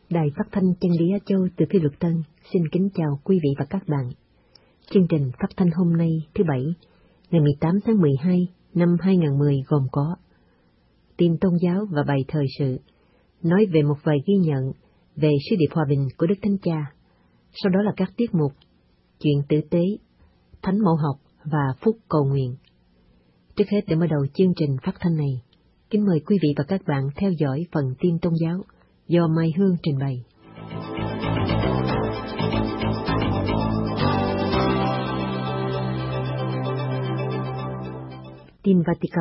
Đài Phát thanh Chân lý Á Châu từ Phi Luật Tân xin kính chào quý vị và các bạn. Chương trình phát thanh hôm nay thứ Bảy, ngày 18 tháng 12 năm 2010 gồm có tin tôn giáo và bài thời sự, nói về một vài ghi nhận về sứ điệp hòa bình của Đức Thánh Cha. Sau đó là các tiết mục chuyện tử tế, thánh mẫu học và phúc cầu nguyện. Trước hết, để mở đầu chương trình phát thanh này, kính mời quý vị và các bạn theo dõi phần tin tôn giáo do Mai Hương trình bày. Tin Vatican.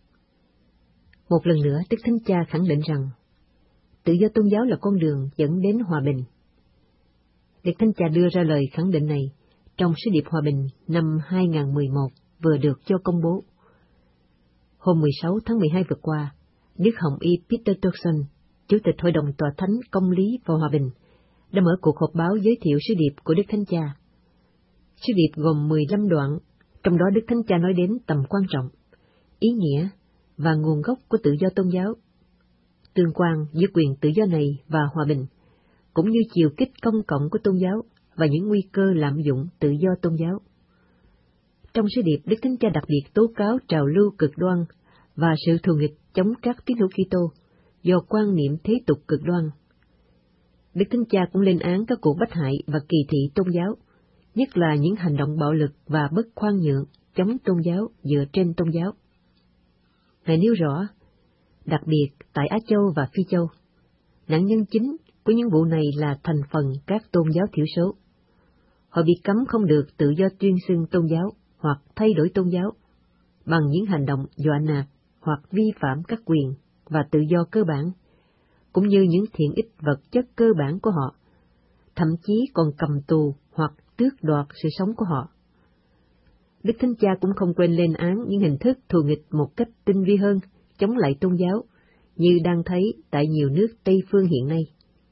Một lần nữa, Đức Thánh Cha khẳng định rằng tự do tôn giáo là con đường dẫn đến hòa bình. Đức Thánh Cha đưa ra lời khẳng định này trong sứ điệp hòa bình năm 2011 vừa được cho công bố. Hôm 16 tháng 12 vừa qua, Đức Hồng Y Peter Turkson, Chủ tịch Hội đồng Tòa Thánh Công lý và Hòa bình, đã mở cuộc họp báo giới thiệu sứ điệp của Đức Thánh Cha. Sứ điệp gồm 15 đoạn, trong đó Đức Thánh Cha nói đến tầm quan trọng, ý nghĩa và nguồn gốc của tự do tôn giáo, tương quan giữa quyền tự do này và hòa bình, cũng như chiều kích công cộng của tôn giáo và những nguy cơ lạm dụng tự do tôn giáo. Trong sứ điệp, Đức Thánh Cha đặc biệt tố cáo trào lưu cực đoan và sự thù nghịch chống các tín hữu Kitô do quan niệm thế tục cực đoan. Đức Thánh Cha cũng lên án các cuộc bách hại và kỳ thị tôn giáo, nhất là những hành động bạo lực và bất khoan nhượng chống tôn giáo dựa trên tôn giáo. Ngài nêu rõ, đặc biệt tại Á Châu và Phi Châu, nạn nhân chính của những vụ này là thành phần các tôn giáo thiểu số. Họ bị cấm không được tự do tuyên xưng tôn giáo hoặc thay đổi tôn giáo bằng những hành động dọa nạt hoặc vi phạm các quyền và tự do cơ bản, cũng như những thiện ích vật chất cơ bản của họ, thậm chí còn cầm tù hoặc tước đoạt sự sống của họ. Đức Thánh Cha cũng không quên lên án những hình thức thù nghịch một cách tinh vi hơn, chống lại tôn giáo, như đang thấy tại nhiều nước Tây phương hiện nay.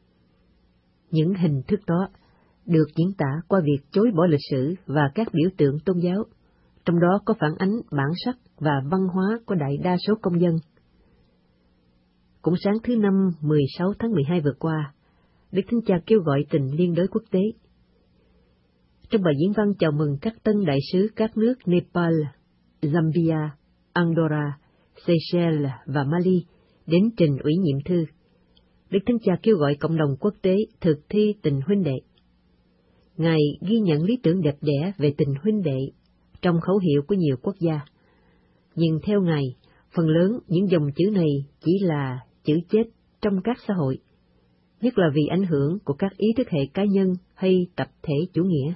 Những hình thức đó được diễn tả qua việc chối bỏ lịch sử và các biểu tượng tôn giáo, trong đó có phản ánh bản sắc và văn hóa của đại đa số công dân. Cũng sáng thứ Năm 16 tháng 12 vừa qua, Đức Thánh Cha kêu gọi tình liên đới quốc tế. Trong bài diễn văn chào mừng các tân đại sứ các nước Nepal, Zambia, Andorra, Seychelles và Mali đến trình ủy nhiệm thư, Đức Thánh Cha kêu gọi cộng đồng quốc tế thực thi tình huynh đệ. Ngài ghi nhận lý tưởng đẹp đẽ về tình huynh đệ trong khẩu hiệu của nhiều quốc gia. Nhưng theo Ngài, phần lớn những dòng chữ này chỉ là chữ chết trong các xã hội, nhất là vì ảnh hưởng của các ý thức hệ cá nhân hay tập thể chủ nghĩa.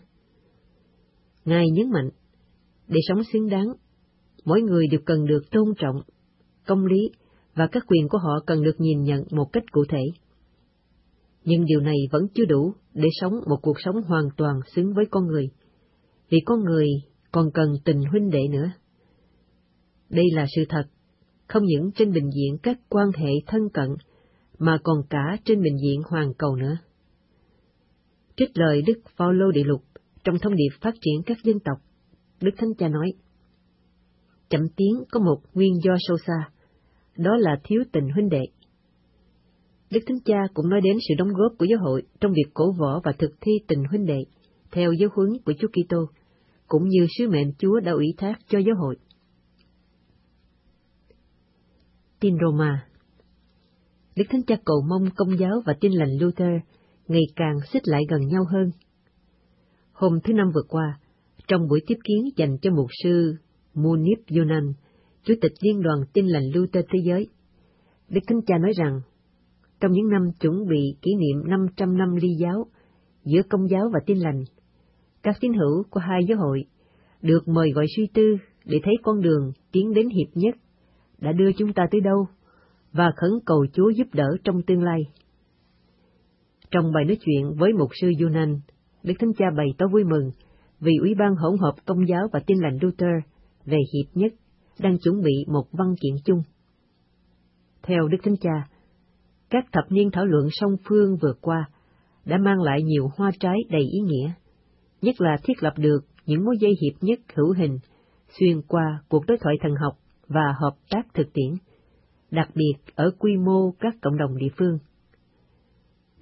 Ngài nhấn mạnh, để sống xứng đáng, mỗi người đều cần được tôn trọng, công lý và các quyền của họ cần được nhìn nhận một cách cụ thể. Nhưng điều này vẫn chưa đủ để sống một cuộc sống hoàn toàn xứng với con người, vì con người còn cần tình huynh đệ nữa. Đây là sự thật, không những trên bình diện các quan hệ thân cận, mà còn cả trên bình diện hoàn cầu nữa. Trích lời Đức Phaolô Đệ Lục trong thông điệp phát triển các dân tộc, Đức Thánh Cha nói, chậm tiến có một nguyên do sâu xa, đó là thiếu tình huynh đệ. Đức Thánh Cha cũng nói đến sự đóng góp của giáo hội trong việc cổ võ và thực thi tình huynh đệ, theo giáo huấn của Chúa Kitô, cũng như sứ mệnh Chúa đã ủy thác cho giáo hội. Tin Roma. Đức Thánh Cha cầu mong Công giáo và Tin lành Luther ngày càng xích lại gần nhau hơn. Hôm thứ Năm vừa qua, trong buổi tiếp kiến dành cho mục sư Munib Yunan, Chủ tịch Liên đoàn Tin lành Luther Thế giới, Đức Thánh Cha nói rằng, trong những năm chuẩn bị kỷ niệm 500 năm ly giáo giữa Công giáo và Tin lành, các tín hữu của hai giáo hội được mời gọi suy tư để thấy con đường tiến đến hiệp nhất đã đưa chúng ta tới đâu và khẩn cầu Chúa giúp đỡ trong tương lai. Trong bài nói chuyện với mục sư Yunan, Đức Thánh Cha bày tỏ vui mừng vì Ủy ban hỗn hợp Công giáo và Tin lành Luther về hiệp nhất đang chuẩn bị một văn kiện chung. Theo Đức Thánh Cha, các thập niên thảo luận song phương vừa qua đã mang lại nhiều hoa trái đầy ý nghĩa, nhất là thiết lập được những mối dây hiệp nhất hữu hình xuyên qua cuộc đối thoại thần học và hợp tác thực tiễn, đặc biệt ở quy mô các cộng đồng địa phương.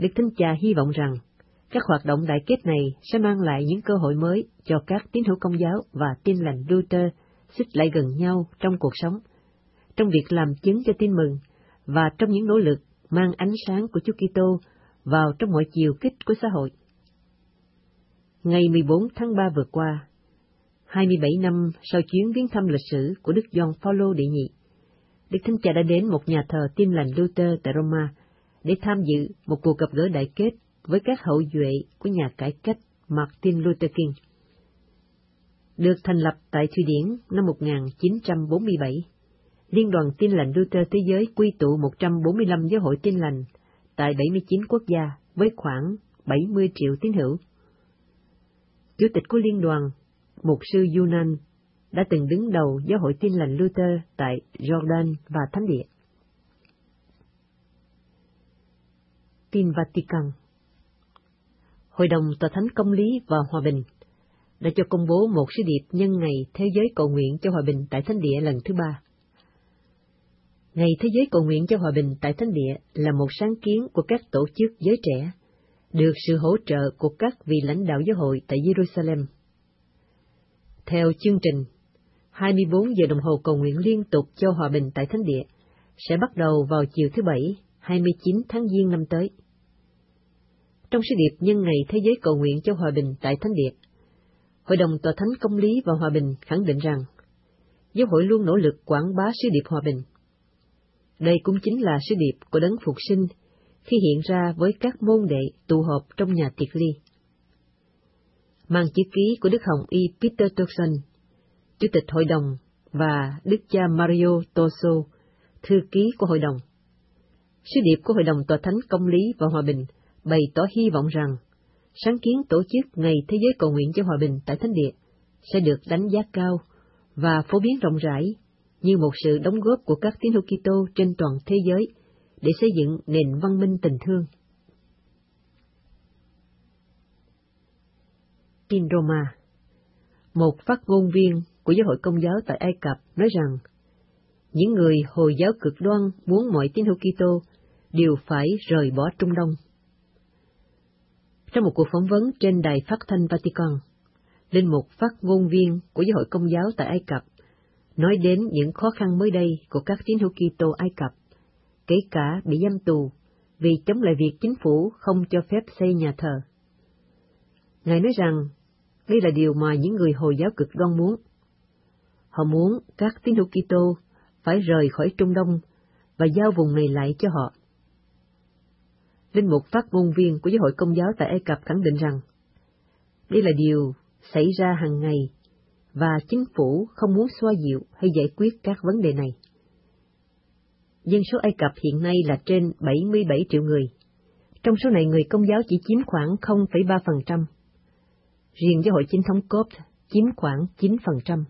Đức Thánh Cha hy vọng rằng các hoạt động đại kết này sẽ mang lại những cơ hội mới cho các tín hữu Công giáo và Tin lành Luther xích lại gần nhau trong cuộc sống, trong việc làm chứng cho tin mừng và trong những nỗ lực mang ánh sáng của Chúa Kitô vào trong mọi chiều kích của xã hội. Ngày 14 tháng 3 vừa qua, 27 năm sau chuyến viếng thăm lịch sử của Đức Gioan Phaolô đệ nhị, Đức Thánh Cha đã đến một nhà thờ Tin lành Luther tại Roma để tham dự một cuộc gặp gỡ đại kết với các hậu duệ của nhà cải cách Martin Luther King. Được thành lập tại Thụy Điển năm 1947, Liên đoàn Tin lành Luther Thế giới quy tụ 145 giáo hội tin lành tại 79 quốc gia với khoảng 70 triệu tín hữu. Chủ tịch của liên đoàn, mục sư Yunnan, đã từng đứng đầu giáo hội Tin lành Luther tại Jordan và Thánh Địa. Tin Vatican. Hội đồng Tòa Thánh Công lý và Hòa bình đã cho công bố một sứ điệp nhân ngày Thế giới cầu nguyện cho hòa bình tại Thánh Địa lần thứ 3. Ngày Thế giới cầu nguyện cho hòa bình tại Thánh Địa là một sáng kiến của các tổ chức giới trẻ, được sự hỗ trợ của các vị lãnh đạo giáo hội tại Jerusalem. Theo chương trình, 24 giờ đồng hồ cầu nguyện liên tục cho hòa bình tại Thánh Địa sẽ bắt đầu vào chiều thứ Bảy, 29 tháng Giêng năm tới. Trong sứ điệp nhân ngày Thế giới cầu nguyện cho hòa bình tại Thánh Địa, Hội đồng Tòa Thánh Công lý và Hòa bình khẳng định rằng giáo hội luôn nỗ lực quảng bá sứ điệp hòa bình. Đây cũng chính là sứ điệp của Đấng Phục Sinh khi hiện ra với các môn đệ tụ họp trong nhà tiệc ly. Mang chữ ký của Đức Hồng Y Peter Turkson, Chủ tịch Hội đồng, và Đức cha Mario Toso, Thư ký của Hội đồng. Sứ điệp của Hội đồng Tòa Thánh Công lý và Hòa bình bày tỏ hy vọng rằng sáng kiến tổ chức Ngày Thế giới cầu nguyện cho hòa bình tại Thánh Địa sẽ được đánh giá cao và phổ biến rộng rãi như một sự đóng góp của các tín hữu Kitô trên toàn thế giới để xây dựng nền văn minh tình thương. Tin Roma. Một phát ngôn viên của Giáo hội Công giáo tại Ai Cập nói rằng những người Hồi giáo cực đoan muốn mọi tín hữu Kitô đều phải rời bỏ Trung Đông. Trong một cuộc phỏng vấn trên đài phát thanh Vatican, linh mục phát ngôn viên của Giáo hội Công giáo tại Ai Cập nói đến những khó khăn mới đây của các tín hữu Kitô Ai Cập, kể cả bị giam tù vì chống lại việc chính phủ không cho phép xây nhà thờ. Ngài nói rằng đây là điều mà những người Hồi giáo cực đoan muốn. Họ muốn các tín hữu Kitô phải rời khỏi Trung Đông và giao vùng này lại cho họ. Linh mục phát ngôn viên của Giáo hội Công giáo tại Ai Cập khẳng định rằng đây là điều xảy ra hàng ngày và chính phủ không muốn xoa dịu hay giải quyết các vấn đề này. Dân số Ai Cập hiện nay là trên 77 triệu người. Trong số này người Công giáo chỉ chiếm khoảng 0,3%. Riêng Giáo hội Chính thống Copt chiếm khoảng 9%.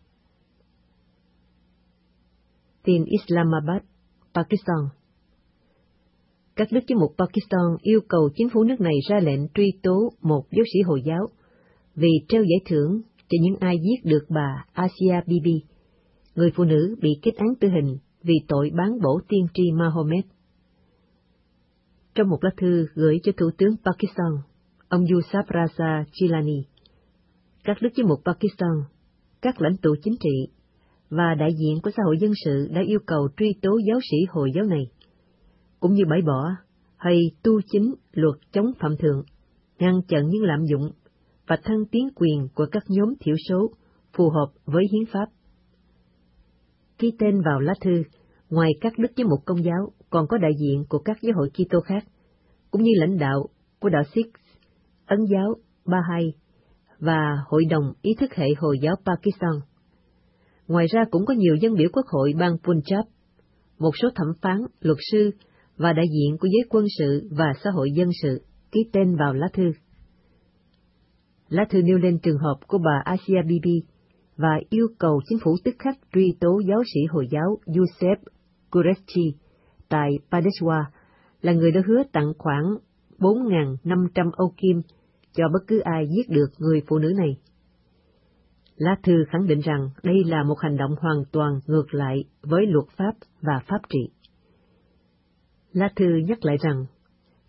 Tin Islamabad, Pakistan. Các đức giám mục Pakistan yêu cầu chính phủ nước này ra lệnh truy tố một giáo sĩ Hồi giáo vì treo giải thưởng cho những ai giết được bà Asia Bibi, người phụ nữ bị kết án tử hình vì tội bán bổ tiên tri Mahomet. Trong một lá thư gửi cho Thủ tướng Pakistan, ông Yusuf Raza Gilani, các đức giám mục Pakistan, các lãnh tụ chính trị và đại diện của xã hội dân sự đã yêu cầu truy tố giáo sĩ Hồi giáo này, cũng như bãi bỏ hay tu chính luật chống phạm thượng, ngăn chặn những lạm dụng và thăng tiến quyền của các nhóm thiểu số phù hợp với hiến pháp. Ký tên vào lá thư, ngoài các đức giám mục Công giáo, còn có đại diện của các giáo hội Kitô khác, cũng như lãnh đạo của đạo Sikh, Ấn giáo, Bahai và Hội đồng Ý thức hệ Hồi giáo Pakistan. Ngoài ra cũng có nhiều dân biểu quốc hội bang Punjab, một số thẩm phán, luật sư và đại diện của giới quân sự và xã hội dân sự ký tên vào lá thư. Lá thư nêu lên trường hợp của bà Asia Bibi và yêu cầu chính phủ tức khắc truy tố giáo sĩ Hồi giáo Yusuf Qureshi tại Peshawar, là người đã hứa tặng khoảng 4.500 Âu kim cho bất cứ ai giết được người phụ nữ này. Lá thư khẳng định rằng đây là một hành động hoàn toàn ngược lại với luật pháp và pháp trị. Lá thư nhắc lại rằng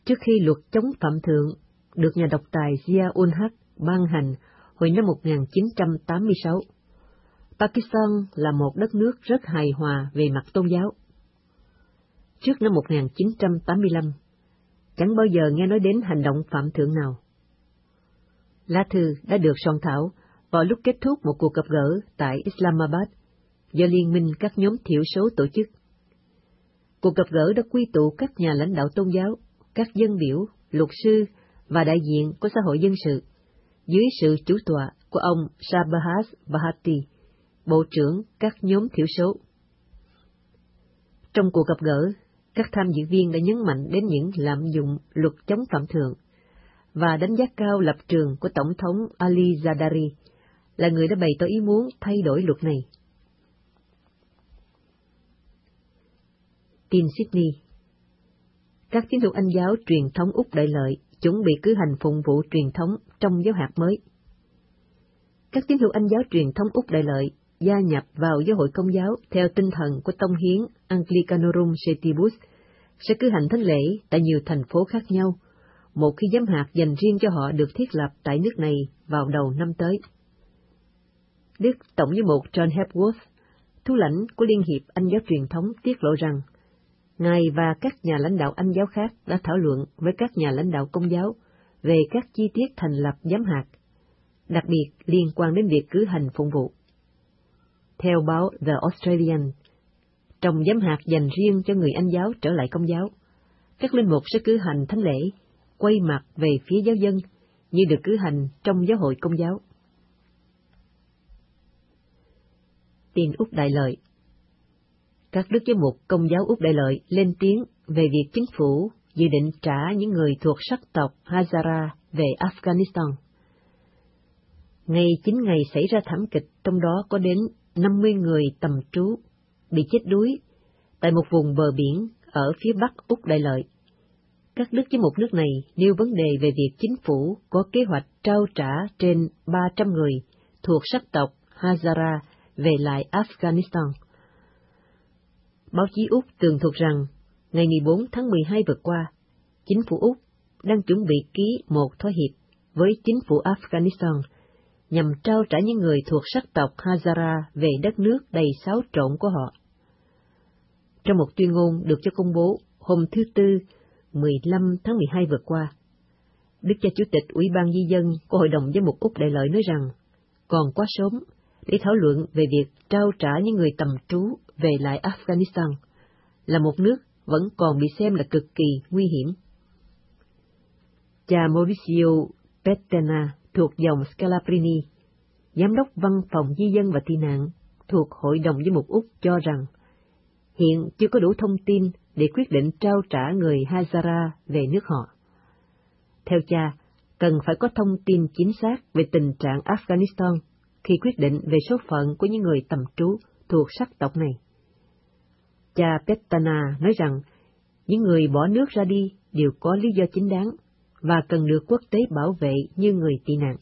Trước khi luật chống phạm thượng được nhà độc tài Zia-ul-Haq ban hành hồi năm 1986, Pakistan là một đất nước rất hài hòa về mặt tôn giáo. Trước năm 1985, chẳng bao giờ nghe nói đến hành động phạm thượng nào. Lá thư đã được soạn thảo vào lúc kết thúc một cuộc gặp gỡ tại Islamabad do Liên minh các nhóm thiểu số tổ chức. Cuộc gặp gỡ đã quy tụ các nhà lãnh đạo tôn giáo, các dân biểu, luật sư và đại diện của xã hội dân sự, dưới sự chủ tọa của ông Shahbaz Bhatti, Bộ trưởng các nhóm thiểu số. Trong cuộc gặp gỡ, các tham dự viên đã nhấn mạnh đến những lạm dụng luật chống phạm thượng và đánh giá cao lập trường của Tổng thống Ali Zardari, là người đã bày tỏ ý muốn thay đổi luật này. Tin Sydney. Các tín hữu Anh giáo truyền thống Úc Đại Lợi chuẩn bị cử hành phụng vụ truyền thống trong giáo hạt mới. Các tín hữu Anh giáo truyền thống Úc Đại Lợi gia nhập vào giáo hội Công giáo theo tinh thần của tông hiến Anglicanorum Setibus sẽ cử hành thánh lễ tại nhiều thành phố khác nhau, một khi giám hạt dành riêng cho họ được thiết lập tại nước này vào đầu năm tới. Đức Tổng giám mục John Hepworth, thủ lãnh của Liên hiệp Anh giáo truyền thống, tiết lộ rằng Ngài và các nhà lãnh đạo Anh giáo khác đã thảo luận với các nhà lãnh đạo Công giáo về các chi tiết thành lập giám hạt, đặc biệt liên quan đến việc cử hành phụng vụ. Theo báo The Australian, trong giám hạt dành riêng cho người Anh giáo trở lại Công giáo, các linh mục sẽ cử hành thánh lễ, quay mặt về phía giáo dân như được cử hành trong giáo hội Công giáo. Tin Úc Đại Lợi. Các đức giám mục Công giáo Úc Đại Lợi lên tiếng về việc chính phủ dự định trả những người thuộc sắc tộc Hazara về Afghanistan. Ngay chính ngày xảy ra thảm kịch, trong đó có đến 50 người tầm trú bị chết đuối tại một vùng bờ biển ở phía bắc Úc Đại Lợi. Các đức giám mục nước này nêu vấn đề về việc chính phủ có kế hoạch trao trả trên 300 người thuộc sắc tộc Hazara về lại Afghanistan. Báo chí Úc tường thuật rằng, ngày 14 tháng 12 vừa qua, chính phủ Úc đang chuẩn bị ký một thỏa hiệp với chính phủ Afghanistan nhằm trao trả những người thuộc sắc tộc Hazara về đất nước đầy xáo trộn của họ. Trong một tuyên ngôn được cho công bố hôm thứ Tư, 15 tháng 12 vừa qua, Đức cha Chủ tịch Ủy ban Di dân của Hội đồng Giám mục Úc Đại Lợi nói rằng còn quá sớm để thảo luận về việc trao trả những người tầm trú về lại Afghanistan, là một nước vẫn còn bị xem là cực kỳ nguy hiểm. Cha Mauricio Pettena thuộc dòng Scalabrini, giám đốc văn phòng di dân và tị nạn thuộc Hội đồng Giám mục Úc, cho rằng hiện chưa có đủ thông tin để quyết định trao trả người Hazara về nước họ. Theo cha, cần phải có thông tin chính xác về tình trạng Afghanistan khi quyết định về số phận của những người tầm trú thuộc sắc tộc này. Cha Pettana nói rằng những người bỏ nước ra đi đều có lý do chính đáng và cần được quốc tế bảo vệ như người tị nạn.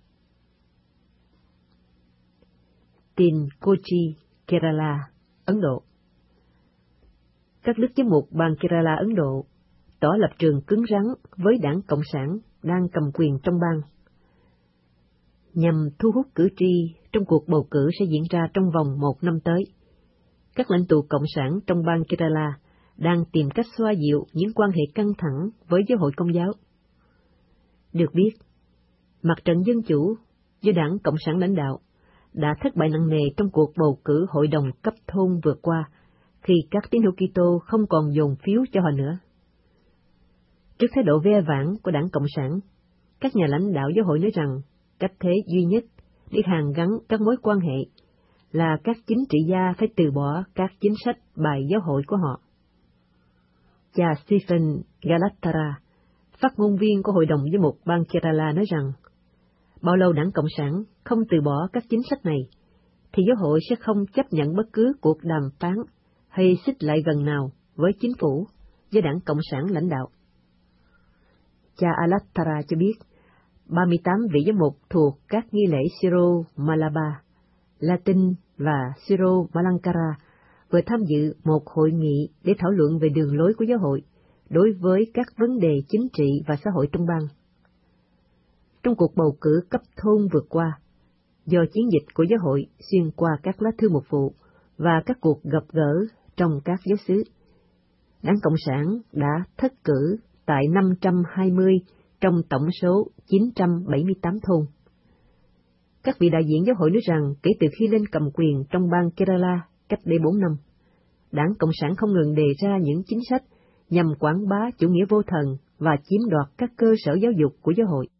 Tin Kochi, Kerala, Ấn Độ. Các đức giám mục bang Kerala, Ấn Độ tỏ lập trường cứng rắn với đảng Cộng sản đang cầm quyền trong bang. Nhằm thu hút cử tri trong cuộc bầu cử sẽ diễn ra trong vòng 1 năm tới, các lãnh tụ Cộng sản trong bang Kerala đang tìm cách xoa dịu những quan hệ căng thẳng với giáo hội Công giáo. Được biết, Mặt trận Dân Chủ do đảng Cộng sản lãnh đạo đã thất bại nặng nề trong cuộc bầu cử hội đồng cấp thôn vừa qua, khi các tín hữu Kitô không còn dồn phiếu cho họ nữa. Trước thái độ ve vãn của đảng Cộng sản, các nhà lãnh đạo giáo hội nói rằng cách thế duy nhất để hàn gắn các mối quan hệ là các chính trị gia phải từ bỏ các chính sách bài giáo hội của họ. Cha Stephen Galatara, phát ngôn viên của Hội đồng Giám mục bang Kerala, nói rằng bao lâu đảng Cộng sản không từ bỏ các chính sách này, thì giáo hội sẽ không chấp nhận bất cứ cuộc đàm phán hay xích lại gần nào với chính phủ do đảng Cộng sản lãnh đạo. Cha Alatara cho biết, 38 vị giám mục thuộc các nghi lễ Syro-Malabar, Latin và Syro-Malankara vừa tham dự một hội nghị để thảo luận về đường lối của giáo hội đối với các vấn đề chính trị và xã hội trong bang. Trong cuộc bầu cử cấp thôn vừa qua, do chiến dịch của giáo hội xuyên qua các lá thư mục vụ và các cuộc gặp gỡ trong các giáo xứ, Đảng Cộng sản đã thất cử tại 520 trong tổng số 978 thôn. Các vị đại diện giáo hội nói rằng kể từ khi lên cầm quyền trong bang Kerala cách đây 4 năm, Đảng Cộng sản không ngừng đề ra những chính sách nhằm quảng bá chủ nghĩa vô thần và chiếm đoạt các cơ sở giáo dục của giáo hội.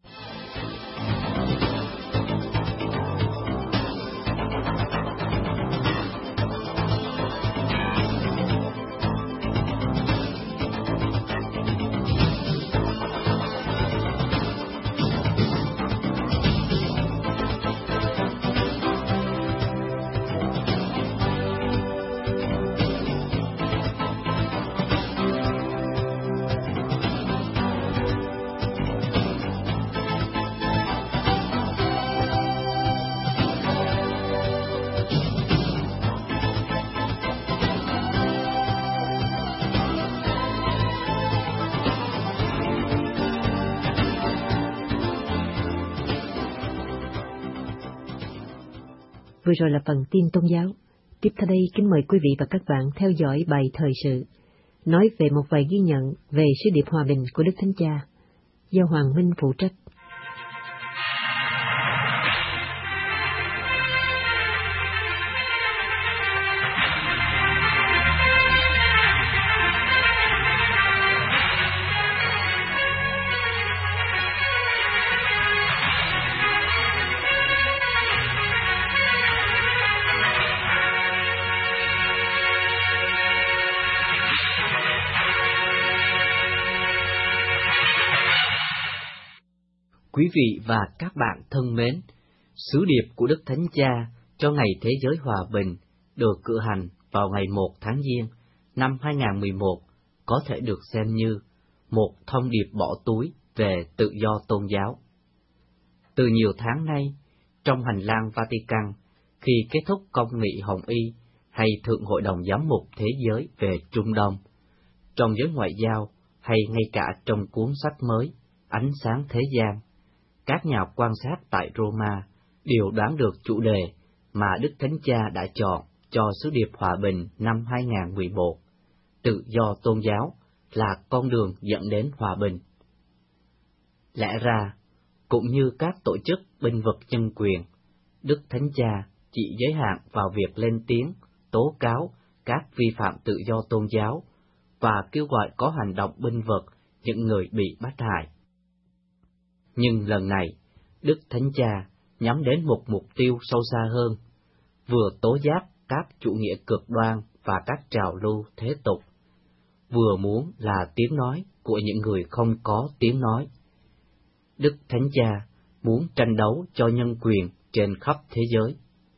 Vừa rồi là phần tin tôn giáo. Tiếp theo đây kính mời quý vị và các bạn theo dõi bài thời sự, nói về một vài ghi nhận về sứ điệp hòa bình của Đức Thánh Cha, do Hoàng Minh phụ trách. Quý vị và các bạn thân mến, sứ điệp của Đức Thánh Cha cho Ngày Thế giới Hòa bình được cử hành vào ngày 1 tháng Giêng năm 2011 có thể được xem như một thông điệp bỏ túi về tự do tôn giáo. Từ nhiều tháng nay, trong hành lang Vatican, khi kết thúc công nghị Hồng Y hay Thượng Hội đồng Giám mục Thế giới về Trung Đông, trong giới ngoại giao hay ngay cả trong cuốn sách mới Ánh sáng thế gian, các nhà quan sát tại Roma đều đoán được chủ đề mà Đức Thánh Cha đã chọn cho sứ điệp hòa bình năm 2011, tự do tôn giáo là con đường dẫn đến hòa bình. Lẽ ra, cũng như các tổ chức bênh vực nhân quyền, Đức Thánh Cha chỉ giới hạn vào việc lên tiếng, tố cáo các vi phạm tự do tôn giáo và kêu gọi có hành động bênh vực những người bị bắt hại. Nhưng lần này, Đức Thánh Cha nhắm đến một mục tiêu sâu xa hơn, vừa tố giác các chủ nghĩa cực đoan và các trào lưu thế tục, vừa muốn là tiếng nói của những người không có tiếng nói. Đức Thánh Cha muốn tranh đấu cho nhân quyền trên khắp thế giới.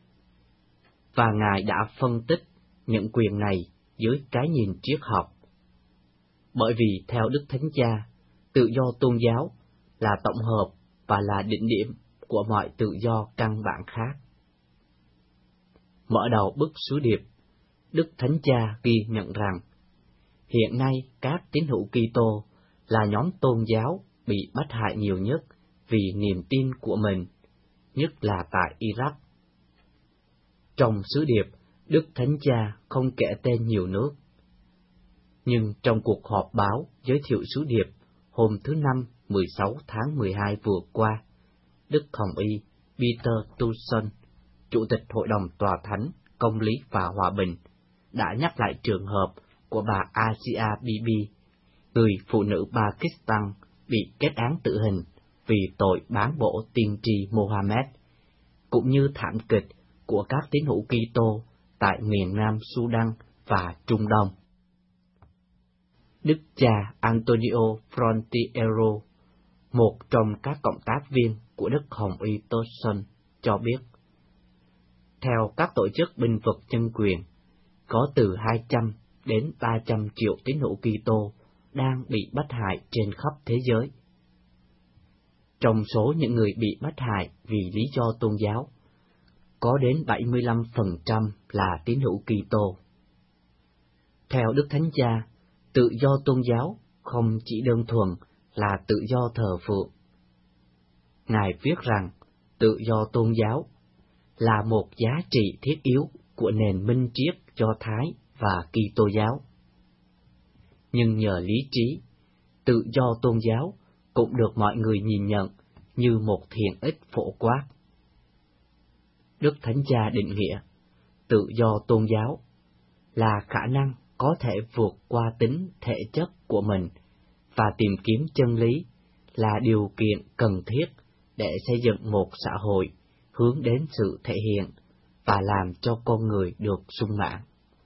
Và Ngài đã phân tích những quyền này dưới cái nhìn triết học. Bởi vì theo Đức Thánh Cha, tự do tôn giáo là tổng hợp và là đỉnh điểm của mọi tự do căn bản khác. Mở đầu bức sứ điệp, Đức Thánh Cha ghi nhận rằng, hiện nay các tín hữu Kitô là nhóm tôn giáo bị bắt hại nhiều nhất vì niềm tin của mình, nhất là tại Iraq. Trong sứ điệp, Đức Thánh Cha không kể tên nhiều nước. Nhưng trong cuộc họp báo giới thiệu sứ điệp hôm thứ Năm 16 tháng 12 vừa qua, Đức Hồng Y Peter Turson, Chủ tịch Hội đồng Tòa Thánh, Công lý và Hòa bình, đã nhắc lại trường hợp của bà Asia Bibi, người phụ nữ Pakistan bị kết án tử hình vì tội bán bổ tiên tri Mohammed, cũng như thảm kịch của các tín hữu Kitô tại miền Nam Sudan và Trung Đông. Đức cha Antonio Frontiero, một trong các cộng tác viên của Đức Hồng Y Turson, cho biết, theo các tổ chức bênh vực nhân quyền, có từ 200 đến 300 triệu tín hữu Kitô đang bị bắt hại trên khắp thế giới. Trong số những người bị bắt hại vì lý do tôn giáo, có đến 75% là tín hữu Kitô. Theo Đức Thánh Cha, tự do tôn giáo không chỉ đơn thuần là tự do thờ phượng. Ngài viết rằng tự do tôn giáo là một giá trị thiết yếu của nền minh triết Do Thái và Kitô giáo. Nhưng nhờ lý trí, tự do tôn giáo cũng được mọi người nhìn nhận như một thiện ích phổ quát. Đức Thánh Cha định nghĩa, tự do tôn giáo là khả năng có thể vượt qua tính thể chất của mình và tìm kiếm chân lý là điều kiện cần thiết để xây dựng một xã hội hướng đến sự thể hiện và làm cho con người được sung mãn.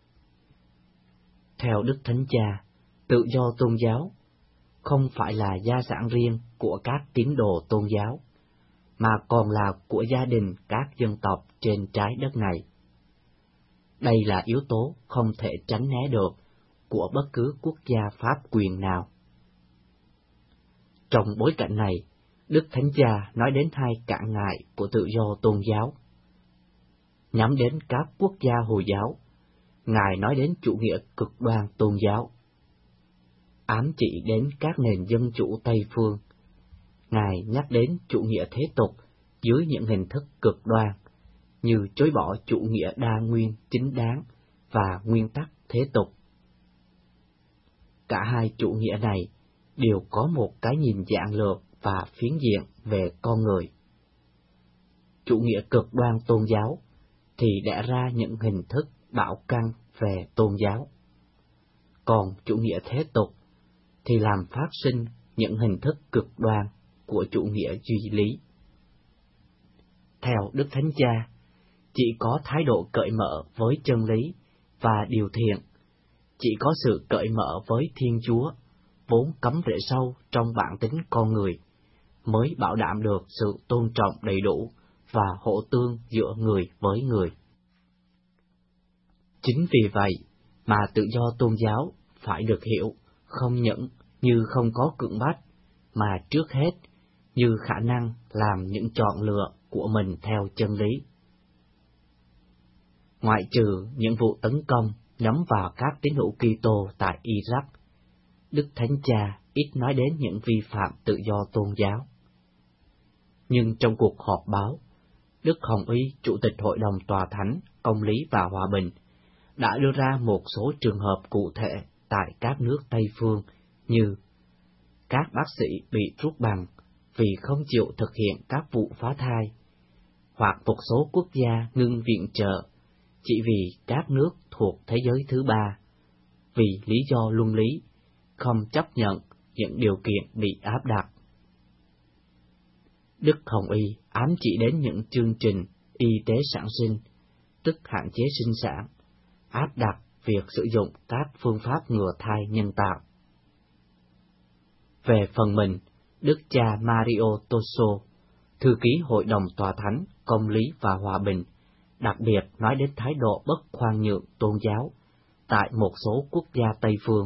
Theo Đức Thánh Cha, tự do tôn giáo không phải là gia sản riêng của các tín đồ tôn giáo, mà còn là của gia đình các dân tộc trên trái đất này. Đây là yếu tố không thể tránh né được của bất cứ quốc gia pháp quyền nào. Trong bối cảnh này, Đức Thánh Cha nói đến hai cản ngại của tự do tôn giáo. Nhắm đến các quốc gia Hồi giáo, Ngài nói đến chủ nghĩa cực đoan tôn giáo. Ám chỉ đến các nền dân chủ Tây phương, Ngài nhắc đến chủ nghĩa thế tục dưới những hình thức cực đoan, như chối bỏ chủ nghĩa đa nguyên chính đáng và nguyên tắc thế tục. Cả hai chủ nghĩa này đều có một cái nhìn giản lược và phiến diện về con người. Chủ nghĩa cực đoan tôn giáo thì đẻ ra những hình thức bảo căn về tôn giáo, còn chủ nghĩa thế tục thì làm phát sinh những hình thức cực đoan của chủ nghĩa duy lý. Theo Đức Thánh Cha, chỉ có thái độ cởi mở với chân lý và điều thiện, chỉ có sự cởi mở với Thiên Chúa, vốn cắm rễ sâu trong bản tính con người, mới bảo đảm được sự tôn trọng đầy đủ và hỗ tương giữa người với người. Chính vì vậy mà tự do tôn giáo phải được hiểu không những như không có cưỡng bách, mà trước hết như khả năng làm những chọn lựa của mình theo chân lý. Ngoại trừ những vụ tấn công nhắm vào các tín hữu Kitô tại Iraq, Đức Thánh Cha ít nói đến những vi phạm tự do tôn giáo. Nhưng trong cuộc họp báo, Đức Hồng Y, Chủ tịch Hội đồng Tòa Thánh, Công lý và Hòa bình, đã đưa ra một số trường hợp cụ thể tại các nước Tây phương như các bác sĩ bị rút bằng vì không chịu thực hiện các vụ phá thai, hoặc một số quốc gia ngưng viện trợ chỉ vì các nước thuộc thế giới thứ ba, vì lý do luân lý, không chấp nhận những điều kiện bị áp đặt. Đức Hồng Y ám chỉ đến những chương trình y tế sản sinh, tức hạn chế sinh sản, áp đặt việc sử dụng các phương pháp ngừa thai nhân tạo. Về phần mình, Đức cha Mario Tosso, thư ký Hội đồng Tòa Thánh, Công lý và Hòa bình, đặc biệt nói đến thái độ bất khoan nhượng tôn giáo tại một số quốc gia Tây phương.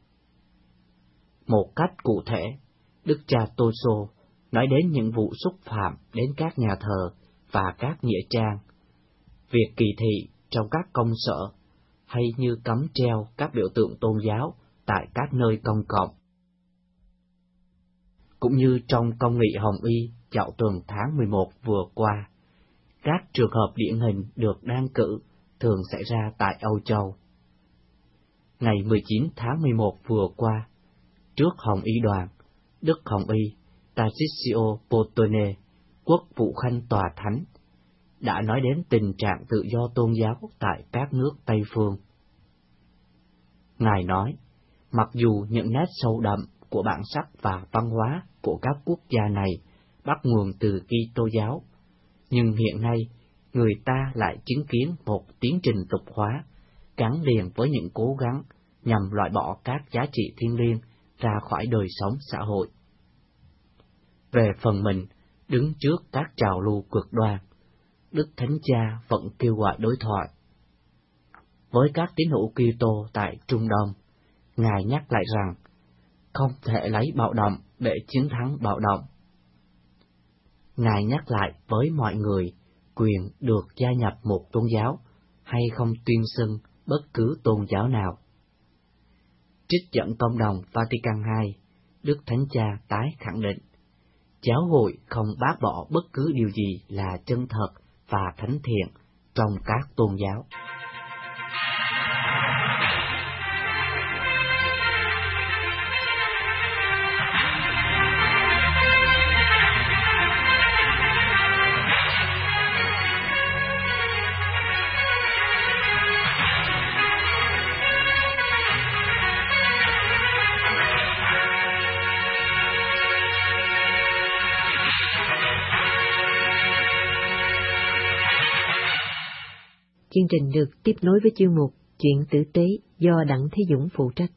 Một cách cụ thể, Đức cha Tosso nói đến những vụ xúc phạm đến các nhà thờ và các nghĩa trang, việc kỳ thị trong các công sở, hay như cấm treo các biểu tượng tôn giáo tại các nơi công cộng. Cũng như trong công nghị Hồng Y dạo tuần tháng 11 vừa qua, các trường hợp điển hình được đan cử thường xảy ra tại Âu Châu. Ngày 19 tháng 11 vừa qua, trước Hồng Y đoàn, Đức Hồng Y Tarcisio Potone, quốc vụ khanh Tòa Thánh, đã nói đến tình trạng tự do tôn giáo tại các nước Tây phương. Ngài nói, mặc dù những nét sâu đậm của bản sắc và văn hóa của các quốc gia này bắt nguồn từ Kitô giáo, nhưng hiện nay người ta lại chứng kiến một tiến trình tục hóa gắn liền với những cố gắng nhằm loại bỏ các giá trị thiêng liêng ra khỏi đời sống xã hội. Về phần mình, đứng trước các trào lưu cực đoan, Đức Thánh Cha vẫn kêu gọi đối thoại. Với các tín hữu Kitô tại Trung Đông, Ngài nhắc lại rằng không thể lấy bạo động để chiến thắng bạo động. Ngài nhắc lại với mọi người quyền được gia nhập một tôn giáo hay không tuyên xưng bất cứ tôn giáo nào. Trích dẫn Công đồng Vatican II, Đức Thánh Cha tái khẳng định, giáo hội không bác bỏ bất cứ điều gì là chân thật và thánh thiện trong các tôn giáo. Chương trình được tiếp nối với chuyên mục Chuyện tử tế do Đặng Thế Dũng phụ trách.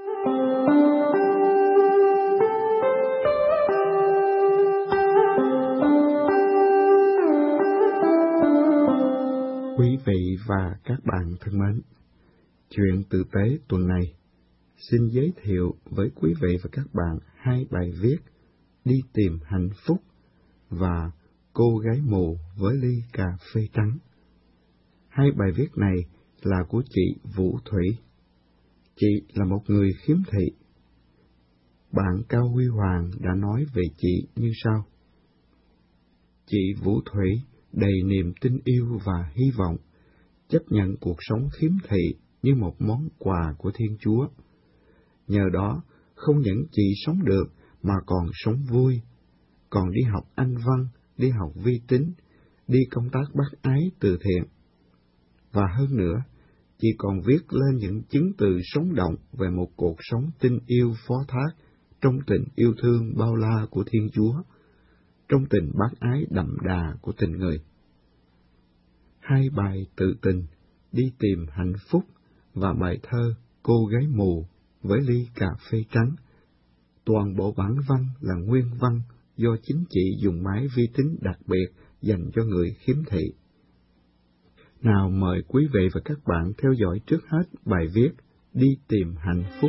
Quý vị và các bạn thân mến, Chuyện tử tế tuần này xin giới thiệu với quý vị và các bạn hai bài viết Đi tìm hạnh phúc và Cô gái mù với ly cà phê trắng. Hai bài viết này là của chị Vũ Thủy. Chị là một người khiếm thị. Bạn Cao Huy Hoàng đã nói về chị như sau. Chị Vũ Thủy đầy niềm tin yêu và hy vọng, chấp nhận cuộc sống khiếm thị như một món quà của Thiên Chúa. Nhờ đó, không những chị sống được mà còn sống vui, còn đi học Anh văn, đi học vi tính, đi công tác bác ái từ thiện. Và hơn nữa, chị còn viết lên những chứng từ sống động về một cuộc sống tin yêu phó thác trong tình yêu thương bao la của Thiên Chúa, trong tình bác ái đậm đà của tình người. Hai bài tự tình Đi tìm hạnh phúc và bài thơ Cô gái mù với ly cà phê trắng. Toàn bộ bản văn là nguyên văn do chính chị dùng máy vi tính đặc biệt dành cho người khiếm thị. Nào mời quý vị và các bạn theo dõi trước hết bài viết Đi tìm hạnh phúc.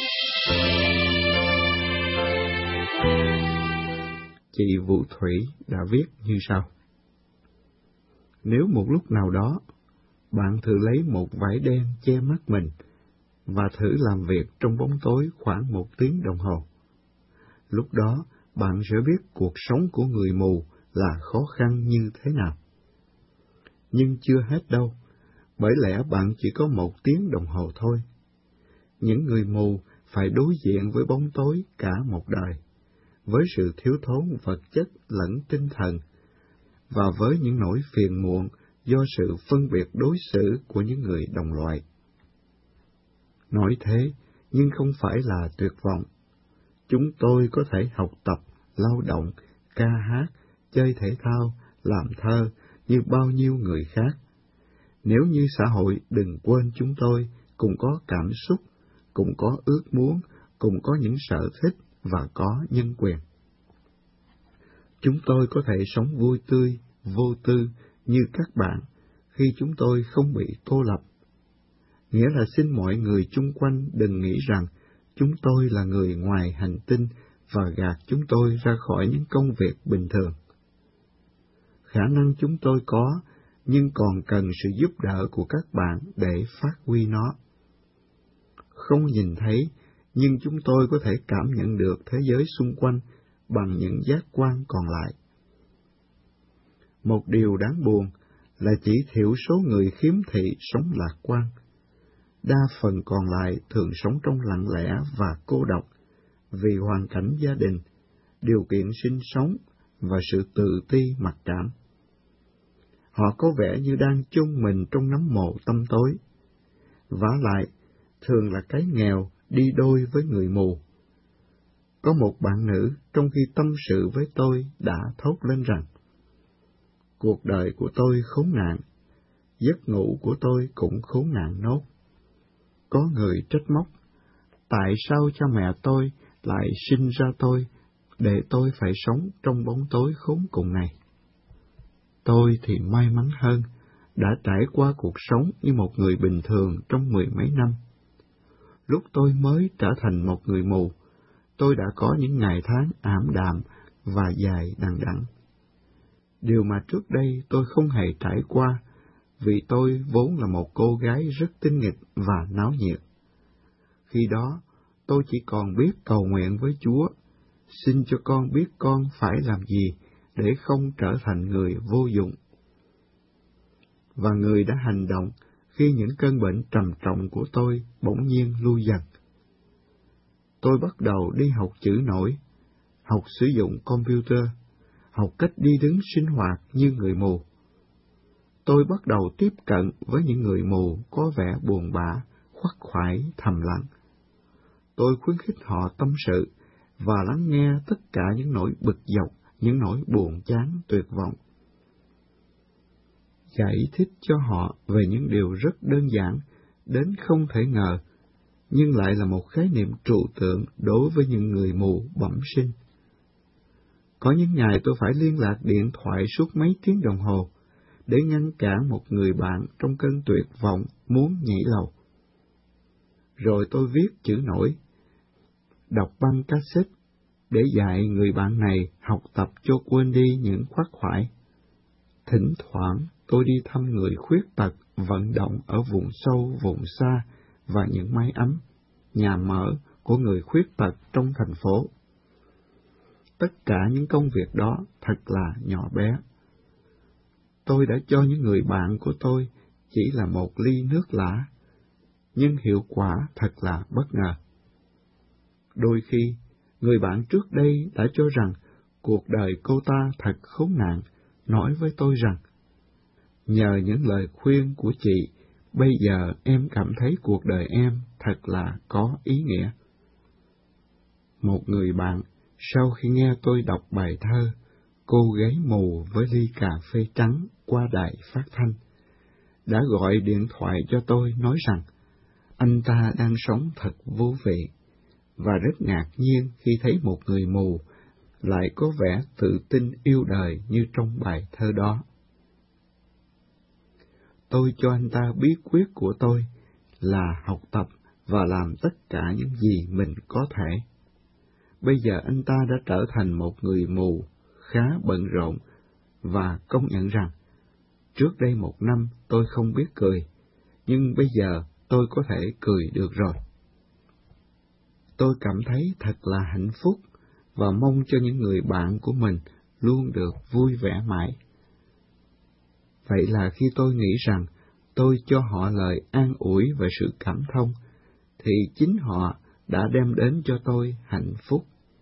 Chị Vũ Thủy đã viết như sau. Nếu một lúc nào đó, bạn thử lấy một vải đen che mắt mình và thử làm việc trong bóng tối khoảng 1 tiếng đồng hồ. Lúc đó, bạn sẽ biết cuộc sống của người mù là khó khăn như thế nào. Nhưng chưa hết đâu, bởi lẽ bạn chỉ có 1 tiếng đồng hồ thôi. Những người mù phải đối diện với bóng tối cả một đời, với sự thiếu thốn vật chất lẫn tinh thần, và với những nỗi phiền muộn do sự phân biệt đối xử của những người đồng loại. Nói thế, nhưng không phải là tuyệt vọng. Chúng tôi có thể học tập, lao động, ca hát, chơi thể thao, làm thơ như bao nhiêu người khác. Nếu như xã hội đừng quên chúng tôi cũng có cảm xúc, cũng có ước muốn, cũng có những sở thích và có nhân quyền. Chúng tôi có thể sống vui tươi, vô tư như các bạn khi chúng tôi không bị cô lập. Nghĩa là xin mọi người chung quanh đừng nghĩ rằng chúng tôi là người ngoài hành tinh và gạt chúng tôi ra khỏi những công việc bình thường. Khả năng chúng tôi có, nhưng còn cần sự giúp đỡ của các bạn để phát huy nó. Không nhìn thấy, nhưng chúng tôi có thể cảm nhận được thế giới xung quanh bằng những giác quan còn lại. Một điều đáng buồn là chỉ thiểu số người khiếm thị sống lạc quan. Đa phần còn lại thường sống trong lặng lẽ và cô độc vì hoàn cảnh gia đình, điều kiện sinh sống và sự tự ti mặc cảm. Họ có vẻ như đang chôn mình trong nấm mồ tăm tối. Vả lại, thường là cái nghèo đi đôi với người mù. Có một bạn nữ trong khi tâm sự với tôi đã thốt lên rằng, cuộc đời của tôi khốn nạn, giấc ngủ của tôi cũng khốn nạn nốt. Có người trách móc, tại sao cha mẹ tôi lại sinh ra tôi để tôi phải sống trong bóng tối khốn cùng này? Tôi thì may mắn hơn, đã trải qua cuộc sống như một người bình thường trong 10 mấy năm. Lúc tôi mới trở thành một người mù, tôi đã có những ngày tháng ảm đạm và dài đằng đẵng. Điều mà trước đây tôi không hề trải qua, vì tôi vốn là một cô gái rất tinh nghịch và náo nhiệt. Khi đó, tôi chỉ còn biết cầu nguyện với Chúa, xin cho con biết con phải làm gì để không trở thành người vô dụng. Và người đã hành động khi những cơn bệnh trầm trọng của tôi bỗng nhiên lui dần. Tôi bắt đầu đi học chữ nổi, học sử dụng computer, học cách đi đứng sinh hoạt như người mù. Tôi bắt đầu tiếp cận với những người mù có vẻ buồn bã, khoắt khoải, thầm lặng. Tôi khuyến khích họ tâm sự và lắng nghe tất cả những nỗi bực dọc, những nỗi buồn chán, tuyệt vọng. Giải thích cho họ về những điều rất đơn giản, đến không thể ngờ, nhưng lại là một khái niệm trụ tượng đối với những người mù bẩm sinh. Có những ngày tôi phải liên lạc điện thoại suốt mấy tiếng đồng hồ để ngăn cản một người bạn trong cơn tuyệt vọng muốn nhảy lầu. Rồi tôi viết chữ nổi, đọc băng cassette để dạy người bạn này học tập cho quên đi những khoác khoải. Thỉnh thoảng tôi đi thăm người khuyết tật vận động ở vùng sâu, vùng xa và những mái ấm, nhà mở của người khuyết tật trong thành phố. Tất cả những công việc đó thật là nhỏ bé. Tôi đã cho những người bạn của tôi chỉ là một ly nước lã, nhưng hiệu quả thật là bất ngờ. Đôi khi, người bạn trước đây đã cho rằng cuộc đời cô ta thật khốn nạn, nói với tôi rằng, nhờ những lời khuyên của chị, bây giờ em cảm thấy cuộc đời em thật là có ý nghĩa. Một người bạn, sau khi nghe tôi đọc bài thơ Cô gái mù với ly cà phê trắng qua đài phát thanh, đã gọi điện thoại cho tôi nói rằng anh ta đang sống thật vô vị và rất ngạc nhiên khi thấy một người mù lại có vẻ tự tin yêu đời như trong bài thơ đó. Tôi cho anh ta bí quyết của tôi là học tập và làm tất cả những gì mình có thể. Bây giờ anh ta đã trở thành một người mù khá bận rộn và công nhận rằng trước đây 1 năm tôi không biết cười, nhưng bây giờ tôi có thể cười được rồi. Tôi cảm thấy thật là hạnh phúc và mong cho những người bạn của mình luôn được vui vẻ mãi. Vậy là khi tôi nghĩ rằng tôi cho họ lời an ủi và sự cảm thông, thì chính họ đã đem đến cho tôi hạnh phúc.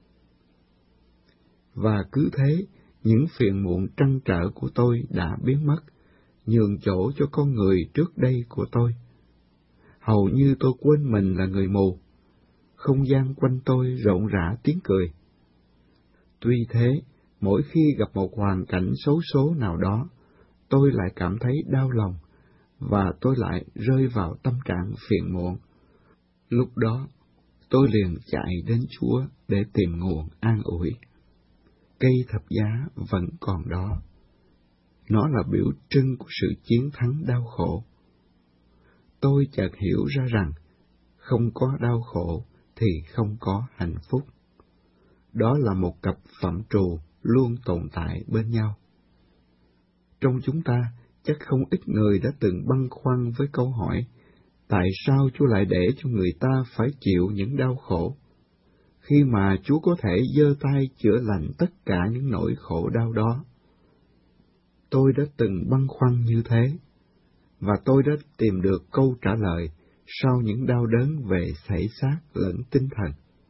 Và cứ thế, những phiền muộn trăn trở của tôi đã biến mất, nhường chỗ cho con người trước đây của tôi. Hầu như tôi quên mình là người mù, không gian quanh tôi rộn rã tiếng cười. Tuy thế, mỗi khi gặp một hoàn cảnh xấu số nào đó, tôi lại cảm thấy đau lòng, và tôi lại rơi vào tâm trạng phiền muộn. Lúc đó, tôi liền chạy đến Chúa để tìm nguồn an ủi. Cây thập giá vẫn còn đó. Nó là biểu trưng của sự chiến thắng đau khổ. Tôi chợt hiểu ra rằng, không có đau khổ thì không có hạnh phúc. Đó là một cặp phạm trù luôn tồn tại bên nhau. Trong chúng ta, chắc không ít người đã từng băn khoăn với câu hỏi, tại sao Chúa lại để cho người ta phải chịu những đau khổ, khi mà Chúa có thể giơ tay chữa lành tất cả những nỗi khổ đau đó? Tôi đã từng băn khoăn như thế, và tôi đã tìm được câu trả lời sau những đau đớn về thể xác lẫn tinh thần.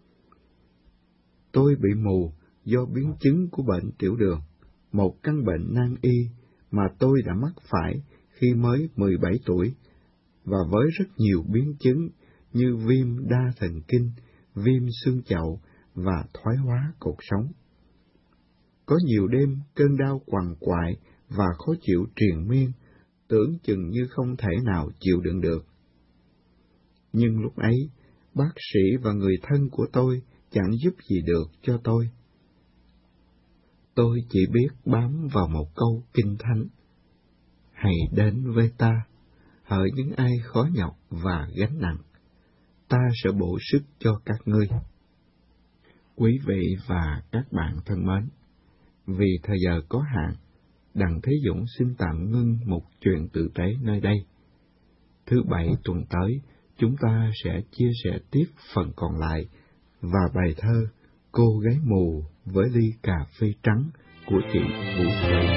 Tôi bị mù do biến chứng của bệnh tiểu đường, một căn bệnh nan y mà tôi đã mắc phải khi mới 17 tuổi, và với rất nhiều biến chứng như viêm đa thần kinh, viêm xương chậu và thoái hóa cột sống. Có nhiều đêm cơn đau quằn quại và khó chịu triền miên, tưởng chừng như không thể nào chịu đựng được. Nhưng lúc ấy, bác sĩ và người thân của tôi chẳng giúp gì được cho tôi. Tôi chỉ biết bám vào một câu kinh thánh: hãy đến với ta, hỡi những ai khó nhọc và gánh nặng, ta sẽ bổ sức cho các ngươi. Quý vị và các bạn thân mến, vì thời giờ có hạn, Đặng Thế Dũng xin tạm ngưng một chuyện tử tế nơi đây. Thứ Bảy tuần tới, chúng ta sẽ chia sẻ tiếp phần còn lại và bài thơ Cô gái mù với ly cà phê trắng của chị Vũ Thủy.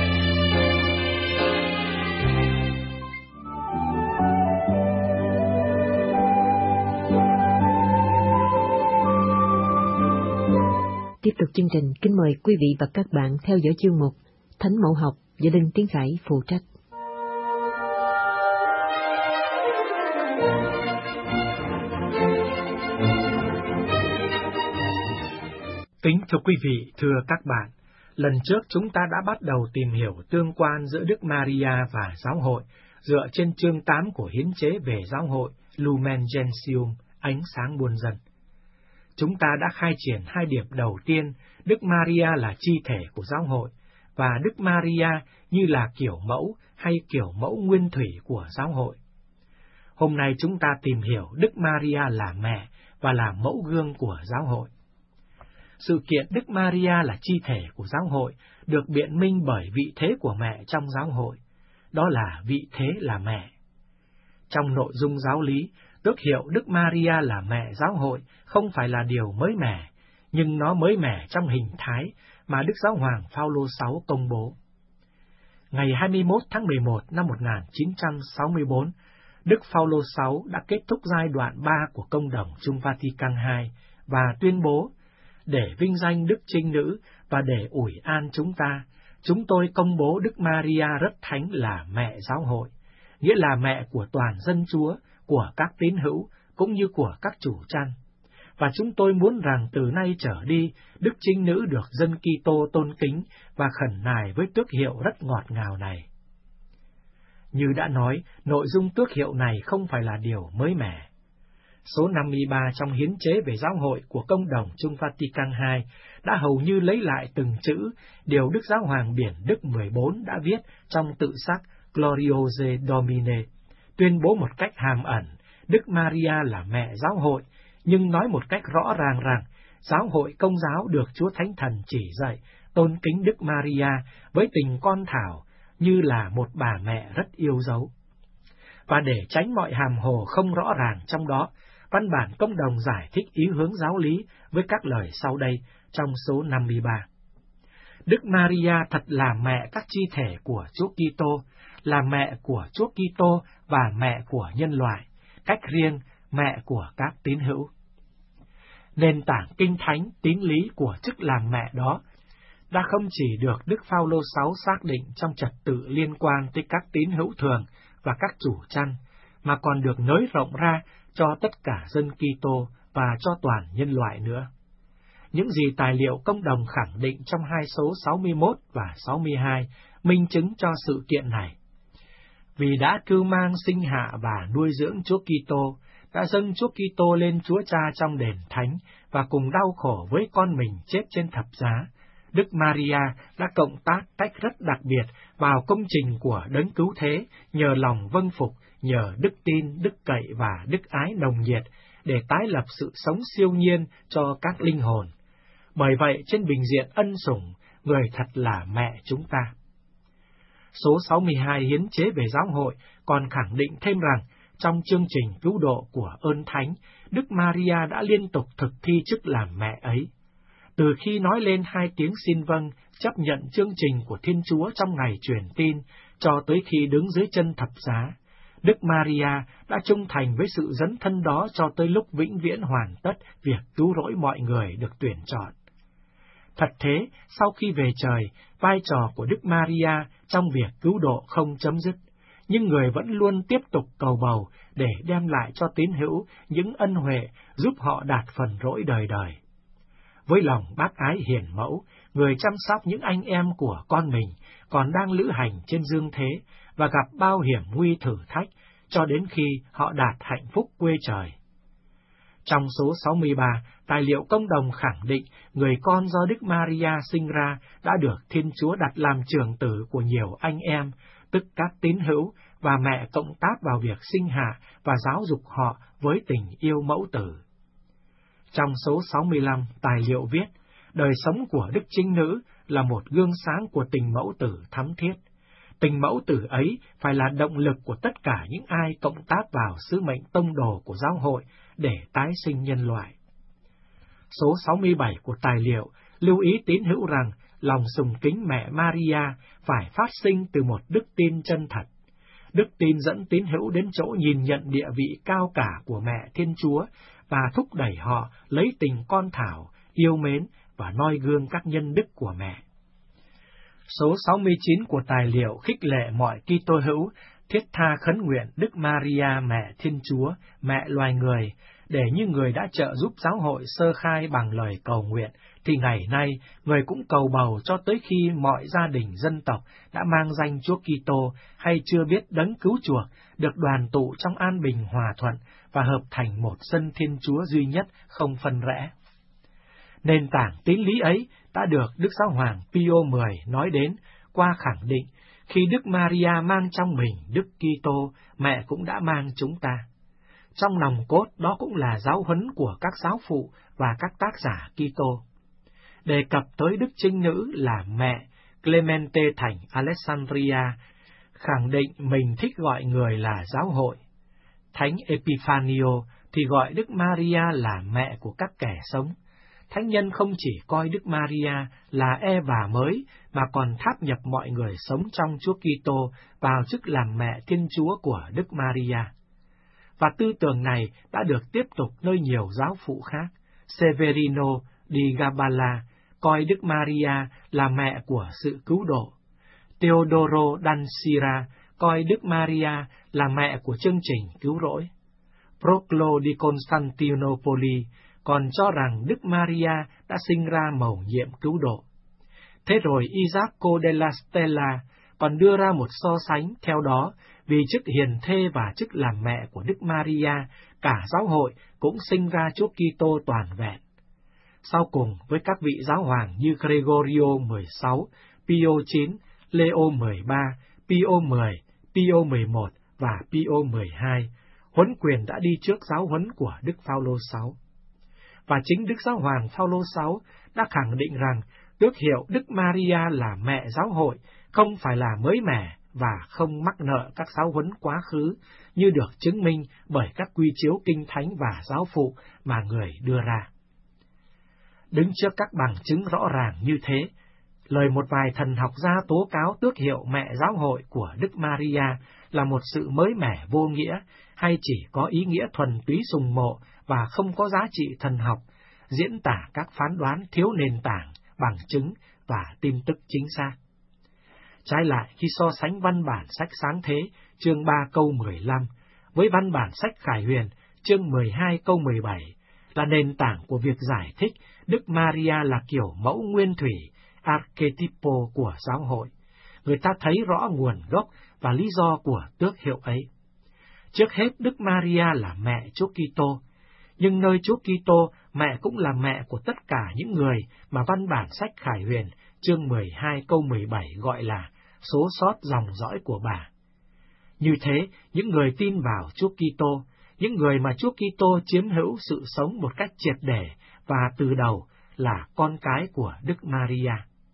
Tiếp tục chương trình, kính mời quý vị và các bạn theo dõi chương mục Thánh Mẫu Học do Đinh Tiến Khải phụ trách. Kính thưa quý vị, thưa các bạn, lần trước chúng ta đã bắt đầu tìm hiểu tương quan giữa Đức Maria và giáo hội dựa trên chương 8 của hiến chế về giáo hội Lumen Gentium, ánh sáng muôn dân. Chúng ta đã khai triển hai điểm đầu tiên, Đức Maria là chi thể của giáo hội, và Đức Maria như là kiểu mẫu hay kiểu mẫu nguyên thủy của giáo hội. Hôm nay chúng ta tìm hiểu Đức Maria là mẹ và là mẫu gương của giáo hội. Sự kiện Đức Maria là chi thể của giáo hội được biện minh bởi vị thế của mẹ trong giáo hội, đó là vị thế là mẹ. Trong nội dung giáo lý, tước hiệu Đức Maria là mẹ giáo hội không phải là điều mới mẻ, nhưng nó mới mẻ trong hình thái mà Đức Giáo hoàng Phaolô VI công bố. Ngày 21 tháng 11 năm 1964, Đức Phaolô VI đã kết thúc giai đoạn 3 của Công đồng Chung Vatican II và tuyên bố: để vinh danh Đức Trinh Nữ và để ủi an chúng tôi công bố Đức Maria rất thánh là mẹ giáo hội, nghĩa là mẹ của toàn dân Chúa, của các tín hữu, cũng như của các chủ chăn. Và chúng tôi muốn rằng từ nay trở đi, Đức Trinh Nữ được dân Kitô tôn kính và khẩn nài với tước hiệu rất ngọt ngào này. Như đã nói, nội dung tước hiệu này không phải là điều mới mẻ. Số 53 trong hiến chế về giáo hội của Công đồng Chung Vatican II đã hầu như lấy lại từng chữ điều Đức Giáo hoàng Biển Đức 14 đã viết trong tự sắc Gloriose Domine, tuyên bố một cách hàm ẩn Đức Maria là mẹ giáo hội, nhưng nói một cách rõ ràng rằng giáo hội Công giáo được Chúa Thánh Thần chỉ dạy tôn kính Đức Maria với tình con thảo như là một bà mẹ rất yêu dấu. Và để tránh mọi hàm hồ không rõ ràng trong đó, văn bản Công đồng giải thích ý hướng giáo lý với các lời sau đây trong số 53. Đức Maria thật là mẹ các chi thể của Chúa Kitô, là mẹ của Chúa Kitô và mẹ của nhân loại, cách riêng mẹ của các tín hữu. Nền tảng kinh thánh tín lý của chức làm mẹ đó đã không chỉ được Đức Phaolô VI xác định trong trật tự liên quan tới các tín hữu thường và các chủ chăn, mà còn được nới rộng ra cho tất cả dân Kitô và cho toàn nhân loại nữa. Những gì tài liệu Công đồng khẳng định trong hai số 61 và 62 minh chứng cho sự kiện này. Vì đã cưu mang sinh hạ và nuôi dưỡng Chúa Kitô, đã dâng Chúa Kitô lên Chúa Cha trong đền thánh và cùng đau khổ với con mình chết trên thập giá, Đức Maria đã cộng tác cách rất đặc biệt vào công trình của đấng cứu thế nhờ lòng vâng phục, nhờ đức tin, đức cậy và đức ái nồng nhiệt để tái lập sự sống siêu nhiên cho các linh hồn. Bởi vậy, trên bình diện ân sủng, người thật là mẹ chúng ta. Số 62 hiến chế về giáo hội còn khẳng định thêm rằng, trong chương trình cứu độ của ơn thánh, Đức Maria đã liên tục thực thi chức làm mẹ ấy. Từ khi nói lên 2 tiếng xin vâng, chấp nhận chương trình của Thiên Chúa trong ngày truyền tin, cho tới khi đứng dưới chân thập giá, Đức Maria đã trung thành với sự dấn thân đó cho tới lúc vĩnh viễn hoàn tất việc cứu rỗi mọi người được tuyển chọn. Thật thế, sau khi về trời, vai trò của Đức Maria trong việc cứu độ không chấm dứt, nhưng người vẫn luôn tiếp tục cầu bầu để đem lại cho tín hữu những ân huệ giúp họ đạt phần rỗi đời đời. Với lòng bác ái hiền mẫu, người chăm sóc những anh em của con mình còn đang lữ hành trên dương thế và gặp bao hiểm nguy thử thách cho đến khi họ đạt hạnh phúc quê trời. Trong số 63, tài liệu Công đồng khẳng định người con do Đức Maria sinh ra đã được Thiên Chúa đặt làm trưởng tử của nhiều anh em, tức các tín hữu, và mẹ cộng tác vào việc sinh hạ và giáo dục họ với tình yêu mẫu tử. Trong số 65, tài liệu viết, đời sống của Đức Trinh Nữ là một gương sáng của tình mẫu tử thắm thiết. Tình mẫu tử ấy phải là động lực của tất cả những ai cộng tác vào sứ mệnh tông đồ của giáo hội để tái sinh nhân loại. Số 67 của tài liệu lưu ý tín hữu rằng lòng sùng kính mẹ Maria phải phát sinh từ một đức tin chân thật. Đức tin dẫn tín hữu đến chỗ nhìn nhận địa vị cao cả của mẹ Thiên Chúa và thúc đẩy họ lấy tình con thảo, yêu mến và noi gương các nhân đức của mẹ. Số 69 của tài liệu khích lệ mọi Kitô hữu thiết tha khấn nguyện Đức Maria mẹ Thiên Chúa, mẹ loài người, để như người đã trợ giúp giáo hội sơ khai bằng lời cầu nguyện, thì ngày nay người cũng cầu bầu cho tới khi mọi gia đình dân tộc đã mang danh Chúa Kitô hay chưa biết đấng cứu chuộc được đoàn tụ trong an bình hòa thuận và hợp thành một dân Thiên Chúa duy nhất không phân rẽ. Nền tảng tín lý ấy đã được Đức Giáo hoàng Pio X nói đến qua khẳng định khi Đức Maria mang trong mình Đức Kitô, mẹ cũng đã mang chúng ta. Trong nòng cốt đó cũng là giáo huấn của các giáo phụ và các tác giả Kitô. Đề cập tới Đức Trinh Nữ là mẹ Clemente thành Alexandria, khẳng định mình thích gọi người là giáo hội. Thánh Epiphanio thì gọi Đức Maria là mẹ của các kẻ sống. Thánh nhân không chỉ coi Đức Maria là Eva mới, mà còn tháp nhập mọi người sống trong Chúa Kitô vào chức làm mẹ Thiên Chúa của Đức Maria. Và tư tưởng này đã được tiếp tục nơi nhiều giáo phụ khác. Severino di Gabala coi Đức Maria là mẹ của sự cứu độ. Teodoro d'Ancira coi Đức Maria là mẹ của chương trình cứu rỗi. Proclo di Constantinopoli còn cho rằng Đức Maria đã sinh ra mầu nhiệm cứu độ. Thế rồi Isacco della Stella còn đưa ra một so sánh theo đó, vì chức hiền thê và chức làm mẹ của Đức Maria, cả giáo hội cũng sinh ra Chúa Kitô toàn vẹn. Sau cùng, với các vị giáo hoàng như Gregorio XVI, Pio IX, Leo XIII, Pio X, Pio XI và Pio XII, huấn quyền đã đi trước giáo huấn của Đức Phaolô VI. Và chính Đức Giáo hoàng Phaolô VI đã khẳng định rằng tước hiệu Đức Maria là mẹ giáo hội không phải là mới mẻ và không mắc nợ các giáo huấn quá khứ, như được chứng minh bởi các quy chiếu kinh thánh và giáo phụ mà người đưa ra. Đứng trước các bằng chứng rõ ràng như thế, lời một vài thần học gia tố cáo tước hiệu mẹ giáo hội của Đức Maria là một sự mới mẻ vô nghĩa, hay chỉ có ý nghĩa thuần túy sùng mộ và không có giá trị thần học, diễn tả các phán đoán thiếu nền tảng, bằng chứng và tin tức chính xác. Trái lại, khi so sánh văn bản sách Sáng Thế, chương 3 câu 15, với văn bản sách Khải Huyền, chương 12 câu 17, là nền tảng của việc giải thích Đức Maria là kiểu mẫu nguyên thủy, archetypo của giáo hội, người ta thấy rõ nguồn gốc và lý do của tước hiệu ấy. Trước hết, Đức Maria là mẹ Chúa Kitô, nhưng nơi Chúa Kitô, mẹ cũng là mẹ của tất cả những người mà văn bản sách Khải Huyền, chương 12 câu 17 gọi là số sót dòng dõi của bà. Như thế, những người tin vào Chúa Kitô, những người mà Chúa Kitô chiếm hữu sự sống một cách triệt để và từ đầu là con cái của Đức Maria.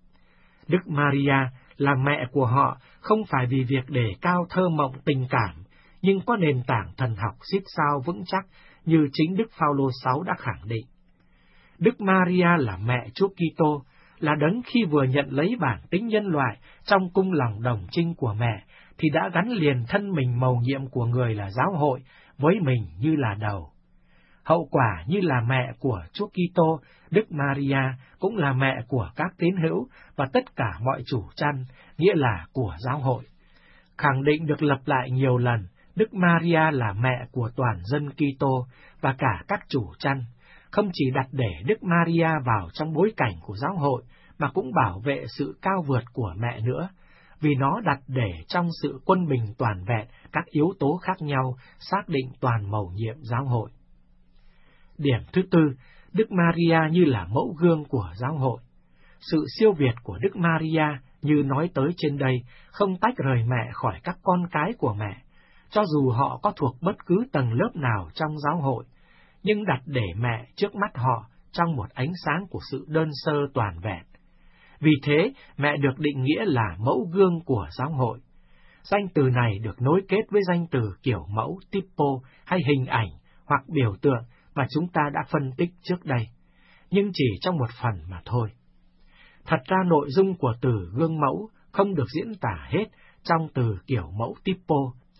Đức Maria là mẹ của họ không phải vì việc đề cao thơ mộng tình cảm, nhưng có nền tảng thần học xít sao vững chắc như chính Đức Phaolô VI đã khẳng định. Đức Maria là mẹ Chúa Kitô, là đấng khi vừa nhận lấy bản tính nhân loại trong cung lòng đồng trinh của mẹ, thì đã gắn liền thân mình mầu nhiệm của người là giáo hội với mình như là đầu. Hậu quả như là mẹ của Chúa Kitô, Đức Maria cũng là mẹ của các tín hữu và tất cả mọi chủ chăn, nghĩa là của giáo hội. Khẳng định được lặp lại nhiều lần, Đức Maria là mẹ của toàn dân Kitô và cả các chủ chăn, không chỉ đặt để Đức Maria vào trong bối cảnh của giáo hội, mà cũng bảo vệ sự cao vượt của mẹ nữa, vì nó đặt để trong sự quân bình toàn vẹn các yếu tố khác nhau xác định toàn mầu nhiệm giáo hội. Điểm thứ tư, Đức Maria như là mẫu gương của giáo hội. Sự siêu việt của Đức Maria, như nói tới trên đây, không tách rời mẹ khỏi các con cái của mẹ, cho dù họ có thuộc bất cứ tầng lớp nào trong giáo hội, nhưng đặt để mẹ trước mắt họ trong một ánh sáng của sự đơn sơ toàn vẹn. Vì thế, mẹ được định nghĩa là mẫu gương của giáo hội. Danh từ này được nối kết với danh từ kiểu mẫu typo hay hình ảnh hoặc biểu tượng mà chúng ta đã phân tích trước đây, nhưng chỉ trong một phần mà thôi. Thật ra nội dung của từ gương mẫu không được diễn tả hết trong từ kiểu mẫu typo,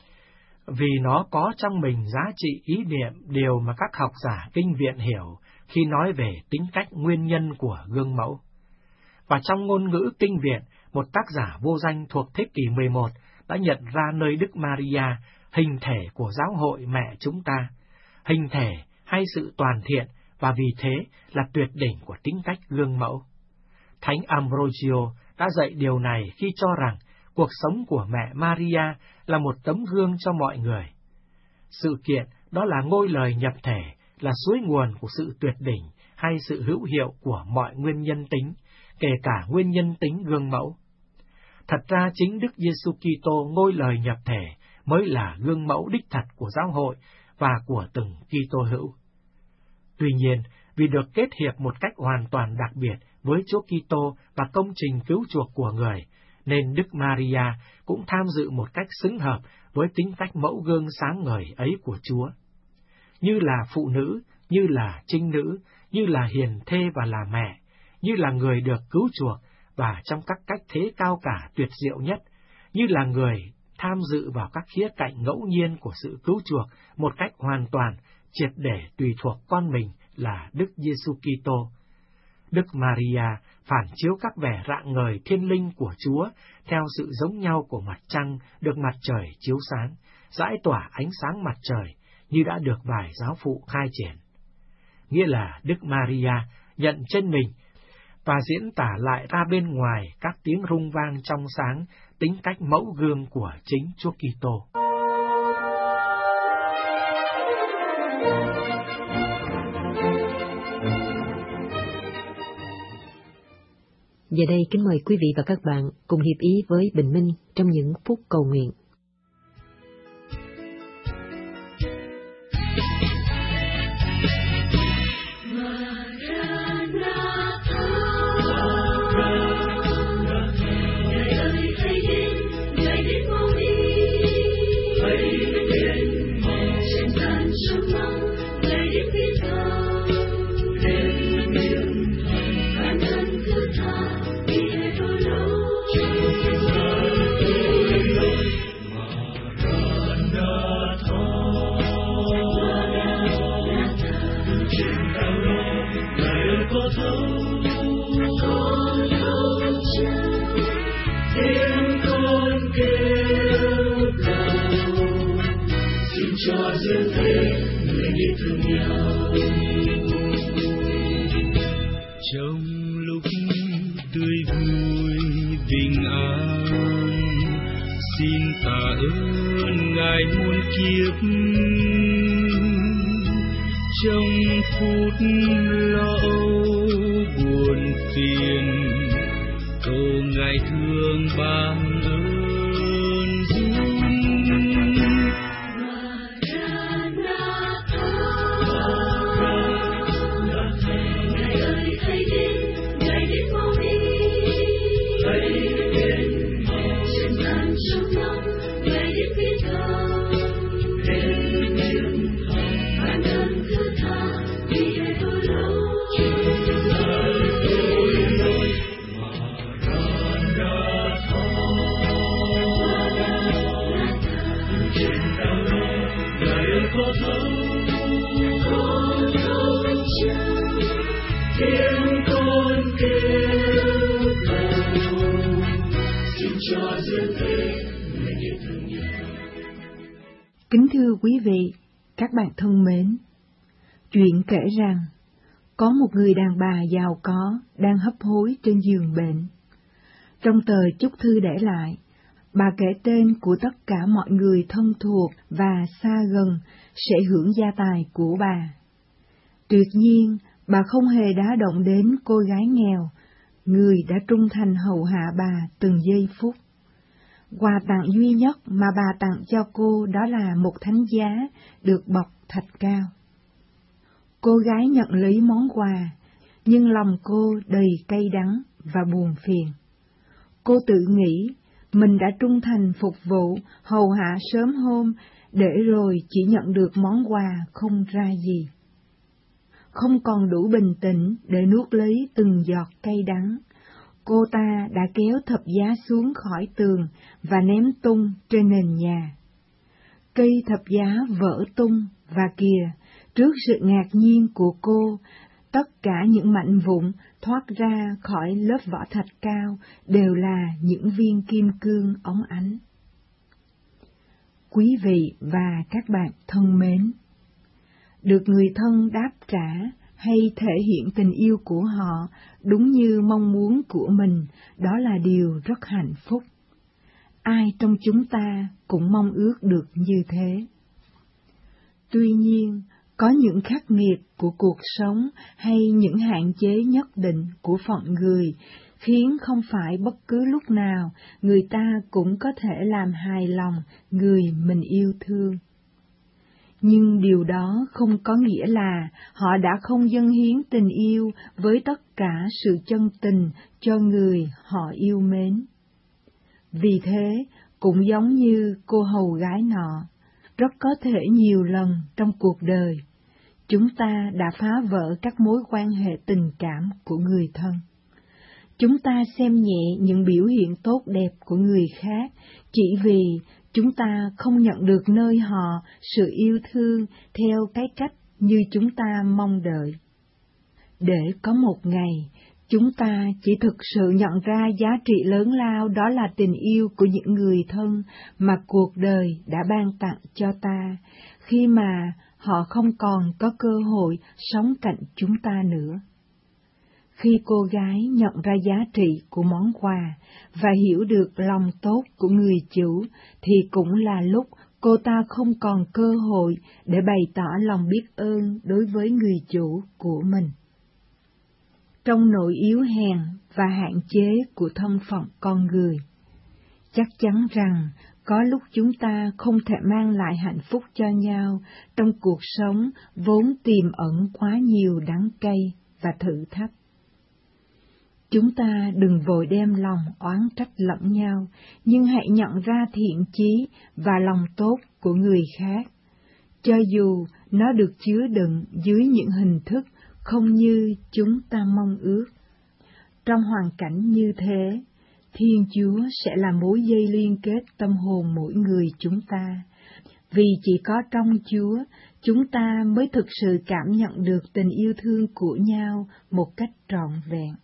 vì nó có trong mình giá trị ý niệm điều mà các học giả kinh viện hiểu khi nói về tính cách nguyên nhân của gương mẫu. Và trong ngôn ngữ kinh viện, một tác giả vô danh thuộc thế kỷ 11 đã nhận ra nơi Đức Maria hình thể của giáo hội mẹ chúng ta, hình thể hay sự toàn thiện, và vì thế là tuyệt đỉnh của tính cách gương mẫu. Thánh Ambrosio đã dạy điều này khi cho rằng cuộc sống của mẹ Maria là một tấm gương cho mọi người. Sự kiện đó là ngôi lời nhập thể, là suối nguồn của sự tuyệt đỉnh hay sự hữu hiệu của mọi nguyên nhân tính, kể cả nguyên nhân tính gương mẫu. Thật ra chính Đức Giêsu Kitô ngôi lời nhập thể mới là gương mẫu đích thật của giáo hội và của từng Kitô hữu. Tuy nhiên, vì được kết hiệp một cách hoàn toàn đặc biệt với Chúa Kitô và công trình cứu chuộc của người, nên Đức Maria cũng tham dự một cách xứng hợp với tính cách mẫu gương sáng ngời ấy của Chúa. Như là phụ nữ, như là trinh nữ, như là hiền thê và là mẹ, như là người được cứu chuộc, và trong các cách thế cao cả tuyệt diệu nhất, như là người tham dự vào các khía cạnh ngẫu nhiên của sự cứu chuộc một cách hoàn toàn, triệt để tùy thuộc con mình là Đức Giêsu Kitô. Đức Maria phản chiếu các vẻ rạng ngời thiên linh của Chúa theo sự giống nhau của mặt trăng được mặt trời chiếu sáng, rải tỏa ánh sáng mặt trời như đã được vài giáo phụ khai triển. Nghĩa là Đức Maria nhận trên mình và diễn tả lại ra bên ngoài các tiếng rung vang trong sáng tính cách mẫu gương của chính Chúa Kitô. Giờ đây kính mời quý vị và các bạn cùng hiệp ý với Bình Minh trong những phút cầu nguyện. Trong lúc tươi vui bình an, xin tạ ơn Ngài muôn kiếp. Trong phút lo âu buồn phiền, cầu Ngài thương ban ơn dung. Kính thưa quý vị, các bạn thân mến, chuyện kể rằng có một người đàn bà giàu có đang hấp hối trên giường bệnh. Trong tờ chúc thư để lại, bà kể tên của tất cả mọi người thân thuộc và xa gần sẽ hưởng gia tài của bà. Tuyệt nhiên, bà không hề đá động đến cô gái nghèo, người đã trung thành hầu hạ bà từng giây phút. Quà tặng duy nhất mà bà tặng cho cô đó là một thánh giá được bọc thạch cao. Cô gái nhận lấy món quà, nhưng lòng cô đầy cay đắng và buồn phiền. Cô tự nghĩ, mình đã trung thành phục vụ, hầu hạ sớm hôm, để rồi chỉ nhận được món quà không ra gì. Không còn đủ bình tĩnh để nuốt lấy từng giọt cay đắng, cô ta đã kéo thập giá xuống khỏi tường và ném tung trên nền nhà. Cây thập giá vỡ tung và kìa, trước sự ngạc nhiên của cô, tất cả những mảnh vụn thoát ra khỏi lớp vỏ thạch cao đều là những viên kim cương óng ánh. Quý vị và các bạn thân mến, được người thân đáp trả hay thể hiện tình yêu của họ đúng như mong muốn của mình, đó là điều rất hạnh phúc. Ai trong chúng ta cũng mong ước được như thế. Tuy nhiên, có những khắc nghiệt của cuộc sống hay những hạn chế nhất định của phận người khiến không phải bất cứ lúc nào người ta cũng có thể làm hài lòng người mình yêu thương. Nhưng điều đó không có nghĩa là họ đã không dâng hiến tình yêu với tất cả sự chân tình cho người họ yêu mến. Vì thế, cũng giống như cô hầu gái nọ, rất có thể nhiều lần trong cuộc đời, chúng ta đã phá vỡ các mối quan hệ tình cảm của người thân. Chúng ta xem nhẹ những biểu hiện tốt đẹp của người khác chỉ vì chúng ta không nhận được nơi họ sự yêu thương theo cái cách như chúng ta mong đợi. Để có một ngày, chúng ta chỉ thực sự nhận ra giá trị lớn lao đó là tình yêu của những người thân mà cuộc đời đã ban tặng cho ta, khi mà họ không còn có cơ hội sống cạnh chúng ta nữa. Khi cô gái nhận ra giá trị của món quà và hiểu được lòng tốt của người chủ, thì cũng là lúc cô ta không còn cơ hội để bày tỏ lòng biết ơn đối với người chủ của mình. Trong nỗi yếu hèn và hạn chế của thân phận con người, chắc chắn rằng có lúc chúng ta không thể mang lại hạnh phúc cho nhau trong cuộc sống vốn tiềm ẩn quá nhiều đắng cay và thử thách. Chúng ta đừng vội đem lòng oán trách lẫn nhau, nhưng hãy nhận ra thiện chí và lòng tốt của người khác, cho dù nó được chứa đựng dưới những hình thức không như chúng ta mong ước. Trong hoàn cảnh như thế, Thiên Chúa sẽ là mối dây liên kết tâm hồn mỗi người chúng ta, vì chỉ có trong Chúa, chúng ta mới thực sự cảm nhận được tình yêu thương của nhau một cách trọn vẹn.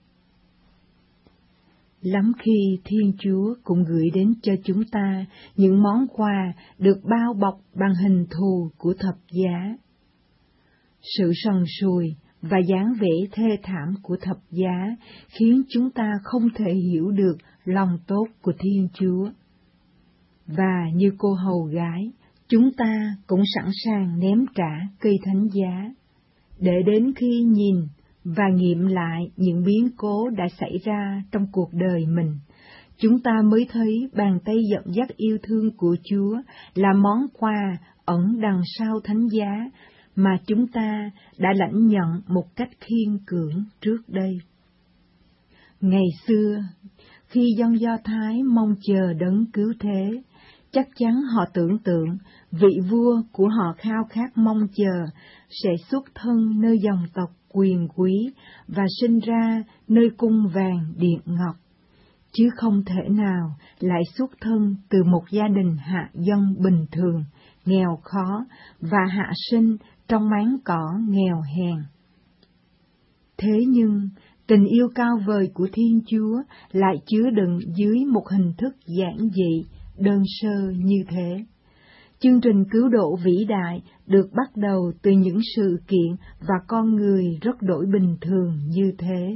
Lắm khi Thiên Chúa cũng gửi đến cho chúng ta những món quà được bao bọc bằng hình thù của thập giá. Sự sần sùi và dáng vẻ thê thảm của thập giá khiến chúng ta không thể hiểu được lòng tốt của Thiên Chúa. Và như cô hầu gái, chúng ta cũng sẵn sàng ném trả cây thánh giá, để đến khi nhìn và nghiệm lại những biến cố đã xảy ra trong cuộc đời mình, chúng ta mới thấy bàn tay dẫn dắt yêu thương của Chúa là món quà ẩn đằng sau thánh giá mà chúng ta đã lãnh nhận một cách khiên cưỡng trước đây. Ngày xưa, khi dân Do Thái mong chờ đấng cứu thế, chắc chắn họ tưởng tượng vị vua của họ khao khát mong chờ sẽ xuất thân nơi dòng tộc quyền quý và sinh ra nơi cung vàng điện ngọc, chứ không thể nào lại xuất thân từ một gia đình hạ dân bình thường, nghèo khó và hạ sinh trong máng cỏ nghèo hèn. Thế nhưng, tình yêu cao vời của Thiên Chúa lại chứa đựng dưới một hình thức giản dị, đơn sơ như thế. Chương trình cứu độ vĩ đại được bắt đầu từ những sự kiện và con người rất đổi bình thường như thế.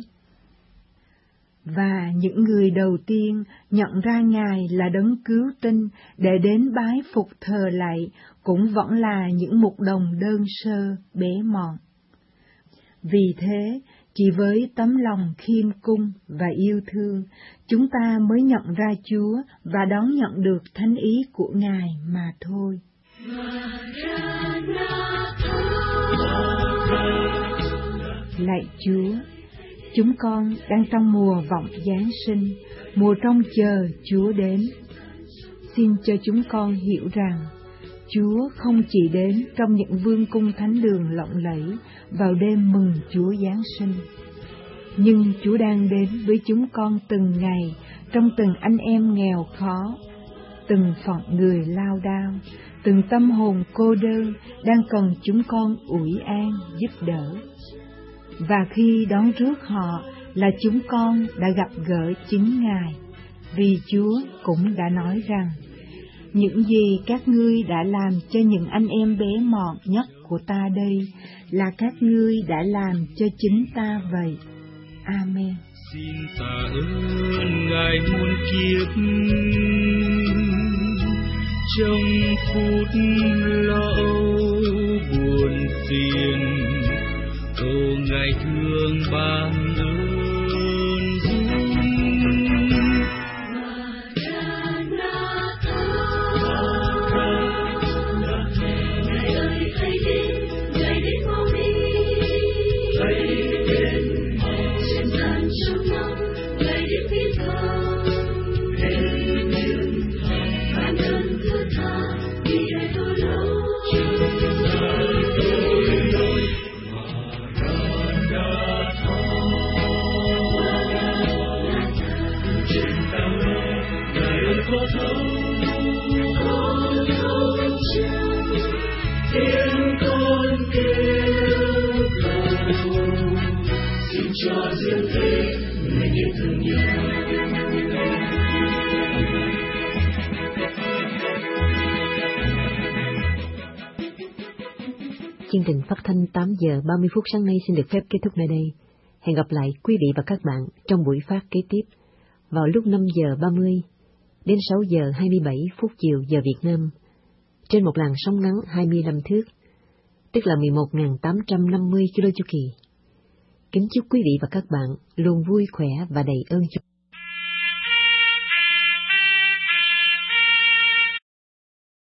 Và những người đầu tiên nhận ra Ngài là đấng cứu tinh để đến bái phục thờ lạy cũng vẫn là những mục đồng đơn sơ, bé mọn. Vì thế, chỉ với tấm lòng khiêm cung và yêu thương, chúng ta mới nhận ra Chúa và đón nhận được thánh ý của Ngài mà thôi. Lạy Chúa, chúng con đang trong mùa vọng Giáng sinh, mùa trông chờ Chúa đến. xin cho chúng con hiểu rằng Chúa không chỉ đến trong những vương cung thánh đường lộng lẫy vào đêm mừng Chúa Giáng sinh, nhưng Chúa đang đến với chúng con từng ngày trong từng anh em nghèo khó, từng phận người lao đao, từng tâm hồn cô đơn đang cần chúng con ủi an giúp đỡ. Và khi đón rước họ là chúng con đã gặp gỡ chính Ngài, vì Chúa cũng đã nói rằng: những gì các ngươi đã làm cho những anh em bé mọn nhất của ta đây là các ngươi đã làm cho chính ta vậy. Amen. Xin tạ ơn Ngài muôn kiếp, trong phút lo âu buồn phiền, cầu Ngài thương ban ơn dung. Ngài ơi hãy đến, Ngài đến mau đi, hãy đến trên gian trong lòng, Ngài đến biết thờ, đến biết thờ, ban ơn thứ tha vì ai tôi lâu. Cho riêng thế người yêu thương nhau. Chương trình phát thanh 8 giờ 30 phút sáng nay xin được phép kết thúc nơi đây. Hẹn gặp lại quý vị và các bạn trong buổi phát kế tiếp vào lúc 5 giờ 30 đến 6 giờ 27 phút chiều giờ Việt Nam trên một làn sóng ngắn 25 thước, tức là 11.850 km chu kỳ. Kính chúc quý vị và các bạn luôn vui khỏe và đầy ơn Chúa.